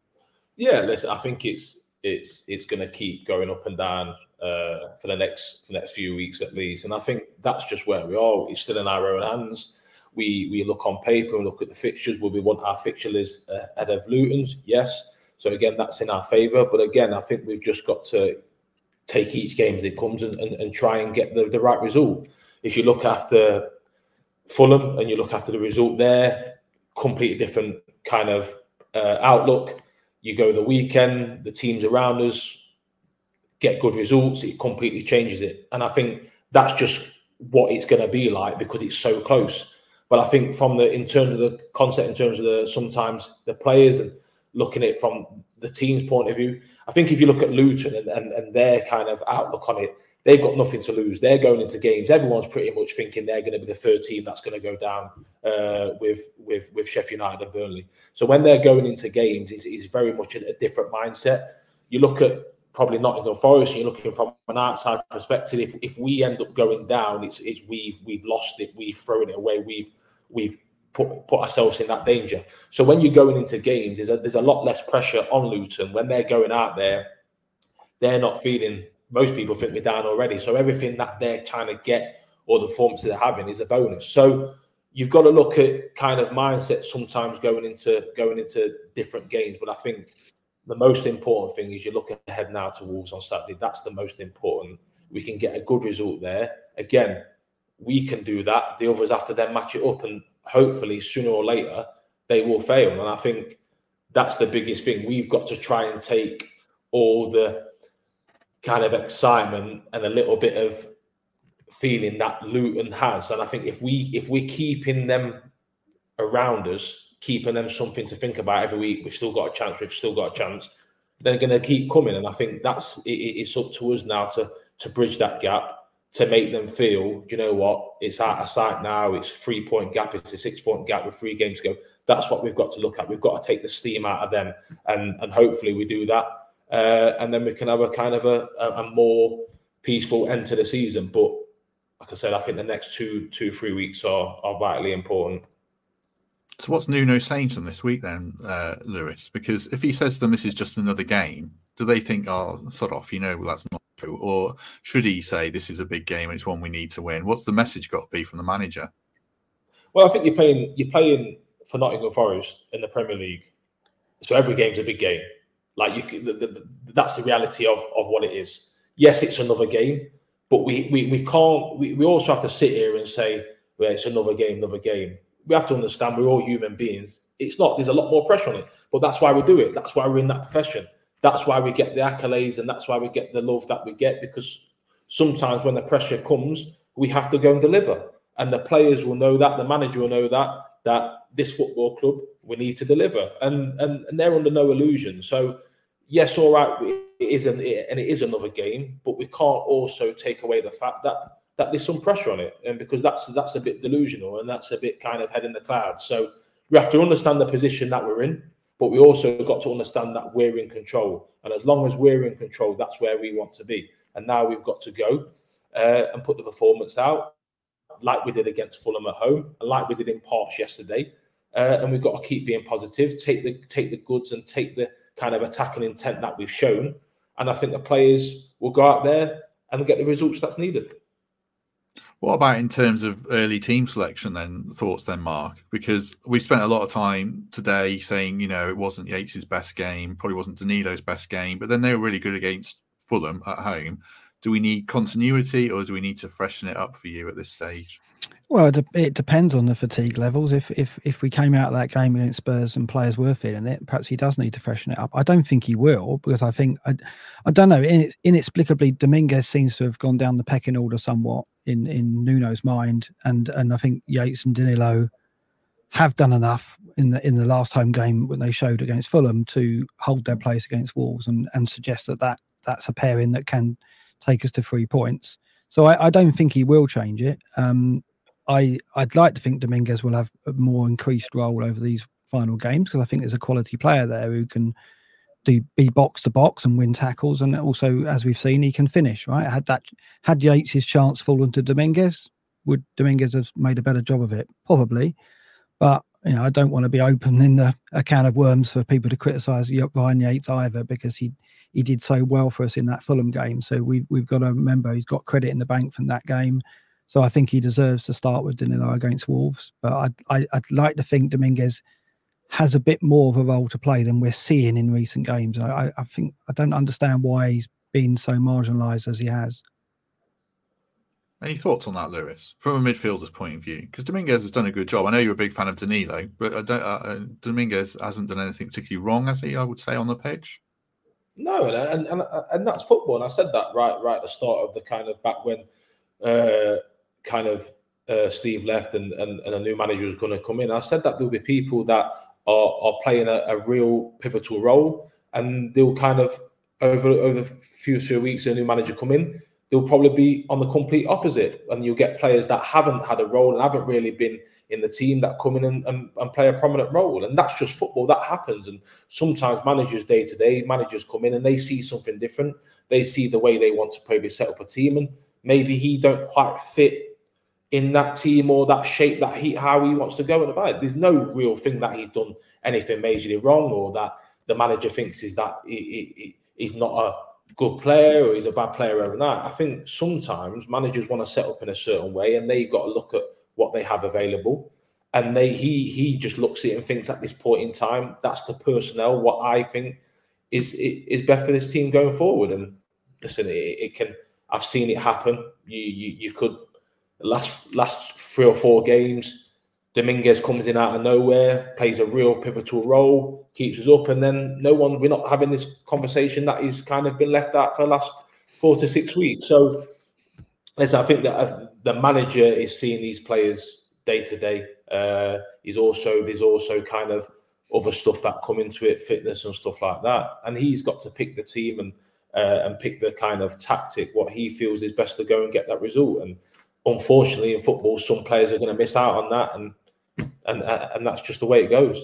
Yeah, listen, I think it's it's it's going to keep going up and down uh, for the next for the next few weeks at least. And I think that's just where we are. It's still in our own hands. We we look on paper and look at the fixtures. Will we want our fixture list uh, ahead of Luton's? Yes. So again, that's in our favour. But again, I think we've just got to take each game as it comes and, and, and try and get the, the right result. If you look after Fulham and you look after the result there, completely different kind of uh, outlook. You go the weekend, the teams around us get good results, it completely changes it. And I think that's just what it's going to be like because it's so close. But I think from the in terms of the concept, in terms of the sometimes the players and looking at it from the team's point of view. I think if you look at Luton and, and, and their kind of outlook on it, they've got nothing to lose. They're going into games. Everyone's pretty much thinking they're going to be the third team that's going to go down uh, with, with, with Sheffield United and Burnley. So when they're going into games, it's, it's very much a, a different mindset. You look at probably Nottingham Forest, and you're looking from an outside perspective. If if we end up going down, it's it's we've we've lost it, we've thrown it away, we've we've put put ourselves in that danger. So when you're going into games, there's a, there's a lot less pressure on Luton. When they're going out there, they're not feeling. Most people think we're down already. So everything that they're trying to get or the performance they're having is a bonus. So you've got to look at kind of mindset sometimes going into going into different games. But I think the most important thing is you're looking ahead now to Wolves on Saturday. That's the most important. We can get a good result there. Again, we can do that. The others have to then match it up, and hopefully sooner or later they will fail. And I think that's the biggest thing. We've got to try and take all the kind of excitement and a little bit of feeling that Luton has. And I think if we if we're keeping them around us, keeping them something to think about every week, we've still got a chance, we've still got a chance, they're going to keep coming. And I think that's it, it's up to us now to to bridge that gap, to make them feel, you know what, it's out of sight now, it's three point gap, it's a six point gap with three games to go. That's what we've got to look at. We've got to take the steam out of them, and and hopefully we do that. Uh, and then we can have a kind of a, a, a more peaceful end to the season. But like I said, I think the next two, two, three weeks are, are vitally important. So what's Nuno saying to them this week then, uh, Lewis? Because if he says to them, this is just another game, do they think, oh, sod off, you know, well, that's not true? Or should he say, this is a big game, it's one we need to win? What's the message got to be from the manager? Well, I think you're playing, you're playing for Nottingham Forest in the Premier League. So every game's a big game. Like you, the, the, that's the reality of, of what it is. Yes, it's another game, but we we, we can't. We, we also have to sit here and say, well, it's another game, another game. We have to understand we're all human beings. It's not. There's a lot more pressure on it, but that's why we do it. That's why we're in that profession. That's why we get the accolades, and that's why we get the love that we get. Because sometimes when the pressure comes, we have to go and deliver, and the players will know that. The manager will know that. That this football club, we need to deliver, and and, and they're under no illusion. So. Yes, all right, it is an, and it is another game, but we can't also take away the fact that that there's some pressure on it, and because that's that's a bit delusional and that's a bit kind of head in the clouds. So we have to understand the position that we're in, but we also got to understand that we're in control, and as long as we're in control, that's where we want to be. And now we've got to go uh, and put the performance out, like we did against Fulham at home, and like we did in parts yesterday. Uh, and we've got to keep being positive, take the take the goods and take the kind of attacking intent that we've shown. And I think the players will go out there and get the results that's needed. What about in terms of early team selection then, thoughts then, Mark? Because we spent a lot of time today saying, you know, it wasn't Yates' best game, probably wasn't Danilo's best game, but then they were really good against Fulham at home. Do we need continuity, or do we need to freshen it up for you at this stage? Well, it, it depends on the fatigue levels. If if if we came out of that game against Spurs and players were feeling it, perhaps he does need to freshen it up. I don't think he will, because I think I, I don't know. In, inexplicably, Dominguez seems to have gone down the pecking order somewhat in, in Nuno's mind, and and I think Yates and Danilo have done enough in the in the last home game when they showed against Fulham to hold their place against Wolves and and suggest that, that that's a pairing that can take us to three points. So I, I don't think he will change it. Um, I, I'd like to think Dominguez will have a more increased role over these final games, because I think there's a quality player there who can do be box to box and win tackles, and also, as we've seen, he can finish. Right? Had that had Yates' chance fallen to Dominguez, would Dominguez have made a better job of it? Probably, but you know, I don't want to be opening the a can of worms for people to criticise Ryan Yates either, because he he did so well for us in that Fulham game. So we've we've got to remember he's got credit in the bank from that game. So I think he deserves to start with Danilo against Wolves. But I'd, I, I'd like to think Dominguez has a bit more of a role to play than we're seeing in recent games. I, I think I don't understand why he's been so marginalised as he has. Any thoughts on that, Lewis, from a midfielder's point of view? Because Dominguez has done a good job. I know you're a big fan of Danilo, but I don't, uh, Dominguez hasn't done anything particularly wrong, has he, I would say, on the pitch? No, and and, and that's football. And I said that right, right at the start of the kind of back when uh, kind of uh, Steve left and, and, and a new manager was going to come in. I said that there'll be people that are, are playing a, a real pivotal role. and they'll kind of over over a few few weeks, a new manager come in, they'll probably be on the complete opposite, and you'll get players that haven't had a role and haven't really been in the team that come in and, and, and play a prominent role. And that's just football. That happens. And sometimes managers day to day, managers come in and they see something different. They see the way they want to probably set up a team, and maybe he don't quite fit in that team or that shape that he how he wants to go and about. There's no real thing that he's done anything majorly wrong, or that the manager thinks is that he, he, he's not a good player or he's a bad player overnight. I think sometimes managers want to set up in a certain way, and they've got to look at what they have available, and they he he just looks at it and thinks at this point in time that's the personnel what I think is is best for this team going forward. And listen, it, it can I've seen it happen. You you you could last last three or four games, Dominguez comes in out of nowhere, plays a real pivotal role, keeps us up, and then no one we're not having this conversation that he's kind of been left out for the last four to six weeks. So listen, I think that the manager is seeing these players day to day. Uh, he's also there's also kind of other stuff that come into it, fitness and stuff like that, and he's got to pick the team and uh, and pick the kind of tactic what he feels is best to go and get that result. And unfortunately, in football, some players are going to miss out on that, and and and that's just the way it goes.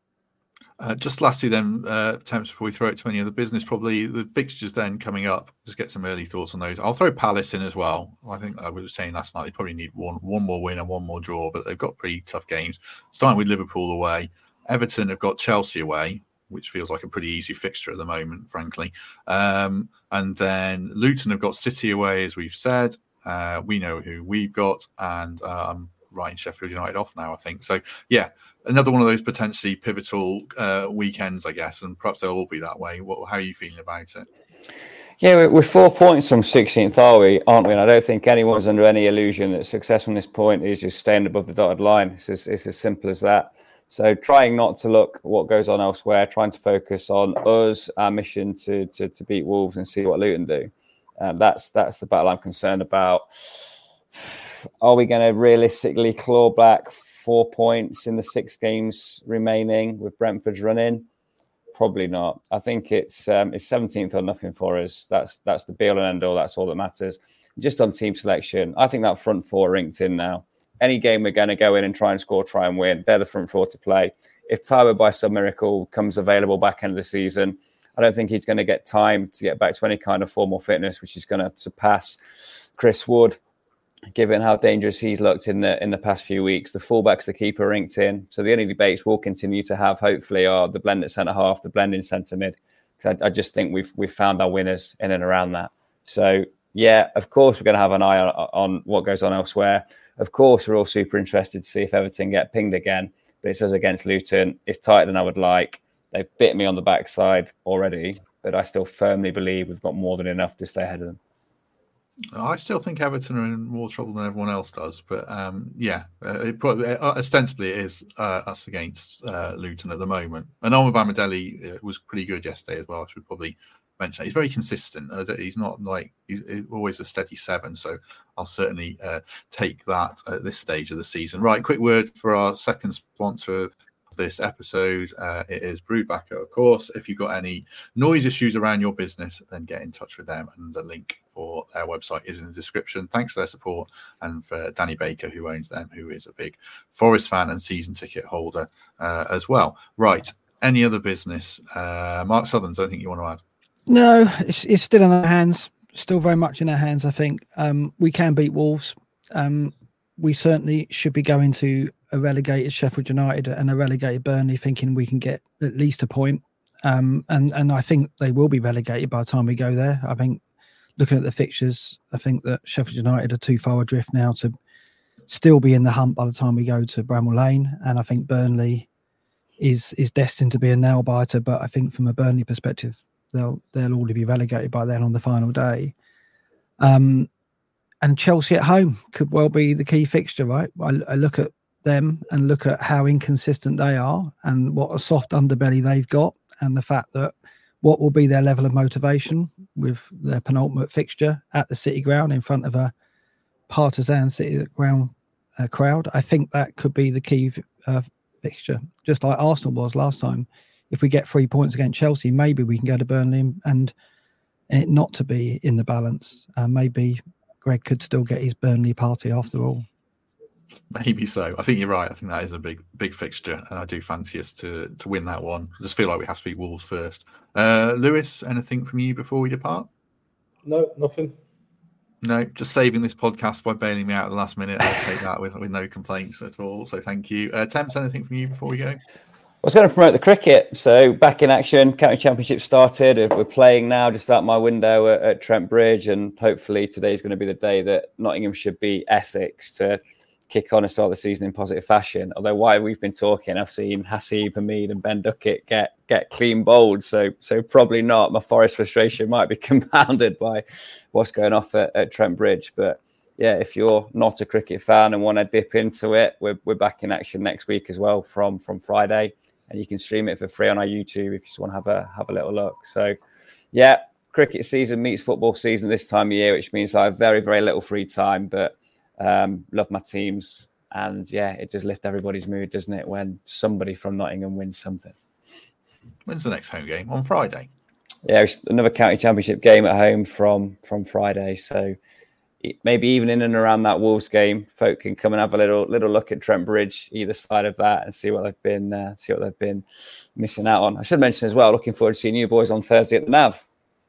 Uh, just lastly then, uh, Temps, before we throw it to any other business, probably the fixtures then coming up, just get some early thoughts on those. I'll throw Palace in as well. I think I was saying last night, they probably need one one more win and one more draw, but they've got pretty tough games, starting with Liverpool away. Everton have got Chelsea away, which feels like a pretty easy fixture at the moment, frankly. Um, and then Luton have got City away, as we've said. Uh, we know who we've got, and uh, I'm writing Sheffield United off now, I think. So, yeah, another one of those potentially pivotal uh, weekends, I guess, and perhaps they'll all be that way. What, how are you feeling about it? Yeah, we're four points from sixteenth, are we? Aren't we? And I don't think anyone's under any illusion that success from this point is just staying above the dotted line. It's as, it's as simple as that. So trying not to look at what goes on elsewhere, trying to focus on us, our mission to to, to beat Wolves and see what Luton do. Um, that's that's the battle I'm concerned about. Are we going to realistically claw back four points in the six games remaining with Brentford's run-in? Probably not. I think it's um, it's seventeenth or nothing for us. That's that's the be-all and end-all. That's all that matters. Just on team selection, I think that front four are inked in now. Any game we're going to go in and try and score, try and win, they're the front four to play. If Tyler, by some miracle, comes available back end of the season, I don't think he's going to get time to get back to any kind of formal fitness, which is going to surpass Chris Wood, given how dangerous he's looked in the in the past few weeks. The fullbacks, the keeper, are inked in. So the only debates we'll continue to have, hopefully, are the blend at centre half, the blend in centre mid. Because I, I just think we've we've found our winners in and around that. So yeah, of course we're going to have an eye on, on what goes on elsewhere. Of course, we're all super interested to see if Everton get pinged again. But it's us against Luton. It's tighter than I would like. They've bit me on the backside already, but I still firmly believe we've got more than enough to stay ahead of them. I still think Everton are in more trouble than everyone else does, but um, yeah, uh, it probably, uh, ostensibly it is uh, us against uh, Luton at the moment. And Omar Bamidele uh, was pretty good yesterday as well. I should probably mention that. He's very consistent. Uh, he's not like he's always a steady seven, so I'll certainly uh, take that at this stage of the season. Right, quick word for our second sponsor this episode. Uh, it is Brewbacker, of course. If you've got any noise issues around your business, then get in touch with them, and the link for their website is in the description. Thanks for their support, and for Danny Baker, who owns them, who is a big Forest fan and season ticket holder uh, as well. Right, any other business? Uh, Mark Southerns, I don't think you want to add. No, it's, it's still in our hands, still very much in our hands. I think um, we can beat Wolves. Um, we certainly should be going to a relegated Sheffield United and a relegated Burnley thinking we can get at least a point. Um, and, and I think they will be relegated by the time we go there. I think looking at the fixtures, I think that Sheffield United are too far adrift now to still be in the hunt by the time we go to Bramall Lane. And I think Burnley is is destined to be a nail biter. But I think from a Burnley perspective, they'll they'll already be relegated by then on the final day. Um, and Chelsea at home could well be the key fixture, right? I, I look at them and look at how inconsistent they are and what a soft underbelly they've got, and the fact that what will be their level of motivation with their penultimate fixture at the City Ground in front of a partisan City Ground uh, crowd. I think that could be the key uh, fixture, just like Arsenal was last time if we get three points against Chelsea, maybe we can go to Burnley and, and it not to be in the balance. Uh, maybe Greg could still get his Burnley party after all. Maybe so. I think you're right. I think that is a big, big fixture, and I do fancy us to to win that one. I just feel like we have to beat Wolves first. Uh, Lewis, anything from you before we depart? No, nothing. No, just saving this podcast by bailing me out at the last minute. I'll take that with, with no complaints at all. So thank you. Uh, Temps, anything from you before we go? I was going to promote the cricket. So back in action, County Championship started. We're playing now, just out my window at, at Trent Bridge. And hopefully today's going to be the day that Nottingham should beat Essex to kick on and start the season in positive fashion. Although while we've been talking, I've seen Hasib Hamid and Ben Duckett get get clean bowled. So so probably not. My Forest frustration might be compounded by what's going off at, at Trent Bridge. But yeah, if you're not a cricket fan and want to dip into it, we're we're back in action next week as well from from Friday. And you can stream it for free on our YouTube if you just want to have a have a little look. So yeah, cricket season meets football season this time of year, which means I have very, very little free time, but Um, love my teams, and yeah, it just lifts everybody's mood, doesn't it, when somebody from Nottingham wins something. When's the next home game? On Friday? Yeah, it's another county championship game at home from from Friday, so it, maybe even in and around that Wolves game, folk can come and have a little little look at Trent Bridge either side of that and see what they've been uh, see what they've been missing out on. I should mention as well, looking forward to seeing you boys on Thursday at the Nav.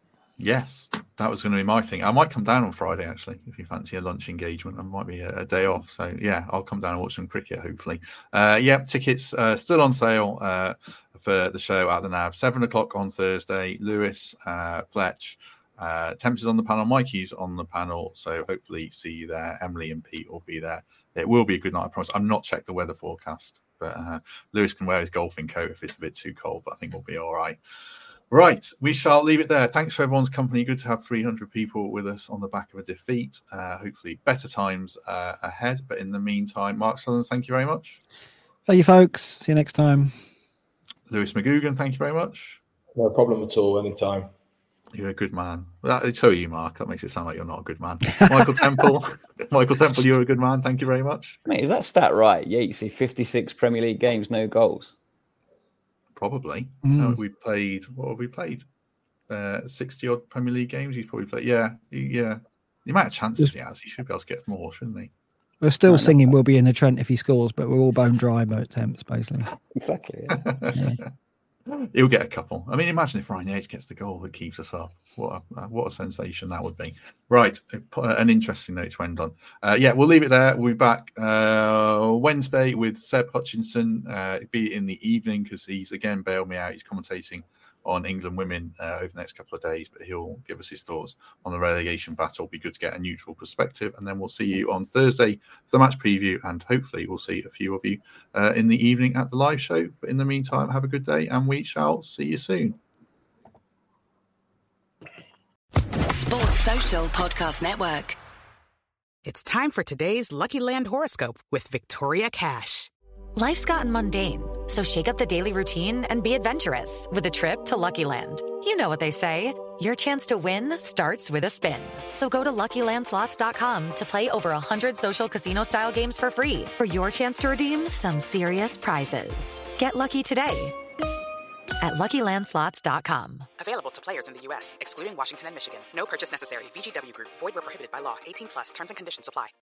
Yes, that was going to be my thing. I might come down on Friday, actually, if you fancy a lunch engagement. It might be a, a day off. So, yeah, I'll come down and watch some cricket, hopefully. Uh, yeah, tickets uh, still on sale uh, for the show at the Nav. seven o'clock on Thursday. Lewis, uh, Fletch, uh, Temps is on the panel. Mikey's on the panel. So, hopefully, see you there. Emily and Pete will be there. It will be a good night, I promise. I've not checked the weather forecast, but uh, Lewis can wear his golfing coat if it's a bit too cold, but I think we'll be all right. Right, we shall leave it there. Thanks for everyone's company. Good to have three hundred people with us on the back of a defeat. Uh, hopefully better times uh, ahead. But in the meantime, Mark Sutherland, thank you very much. Thank you, folks. See you next time. Lewis McGugan, thank you very much. No problem at all, anytime. You're a good man. That, so are you, Mark. That makes it sound like you're not a good man. Michael Temple, Michael Temple, you're a good man. Thank you very much. Mate, is that stat right? Yatesy, fifty-six Premier League games, no goals. Probably. Mm. Uh, we played, what have we played? Uh, sixty odd Premier League games. He's probably played, yeah, yeah. The amount of chances he has, he should be able to get more, shouldn't he? We're still singing We'll Be in the Trent if he scores, but we're all bone dry by attempts, basically. Exactly. Yeah. Yeah. He'll get a couple. I mean, imagine if Ryan Yates gets the goal that keeps us up. What a, what a sensation that would be. Right. An interesting note to end on. Uh, yeah, we'll leave it there. We'll be back uh, Wednesday with Seb Hutchinson. Uh, it'll be in the evening because he's again bailed me out. He's commentating on England women uh, over the next couple of days, but he'll give us his thoughts on the relegation battle. It'll be good to get a neutral perspective. And then we'll see you on Thursday for the match preview. And hopefully we'll see a few of you uh, in the evening at the live show. But in the meantime, have a good day and we shall see you soon. Sports Social Podcast Network. It's time for today's Lucky Land horoscope with Victoria Cash. Life's gotten mundane, so shake up the daily routine and be adventurous with a trip to Lucky Land. You know what they say, your chance to win starts with a spin. So go to Lucky Land Slots dot com to play over one hundred social casino-style games for free for your chance to redeem some serious prizes. Get lucky today at Lucky Land Slots dot com. Available to players in the U S, excluding Washington and Michigan. No purchase necessary. V G W Group. Void where prohibited by law. eighteen plus. Terms and conditions apply.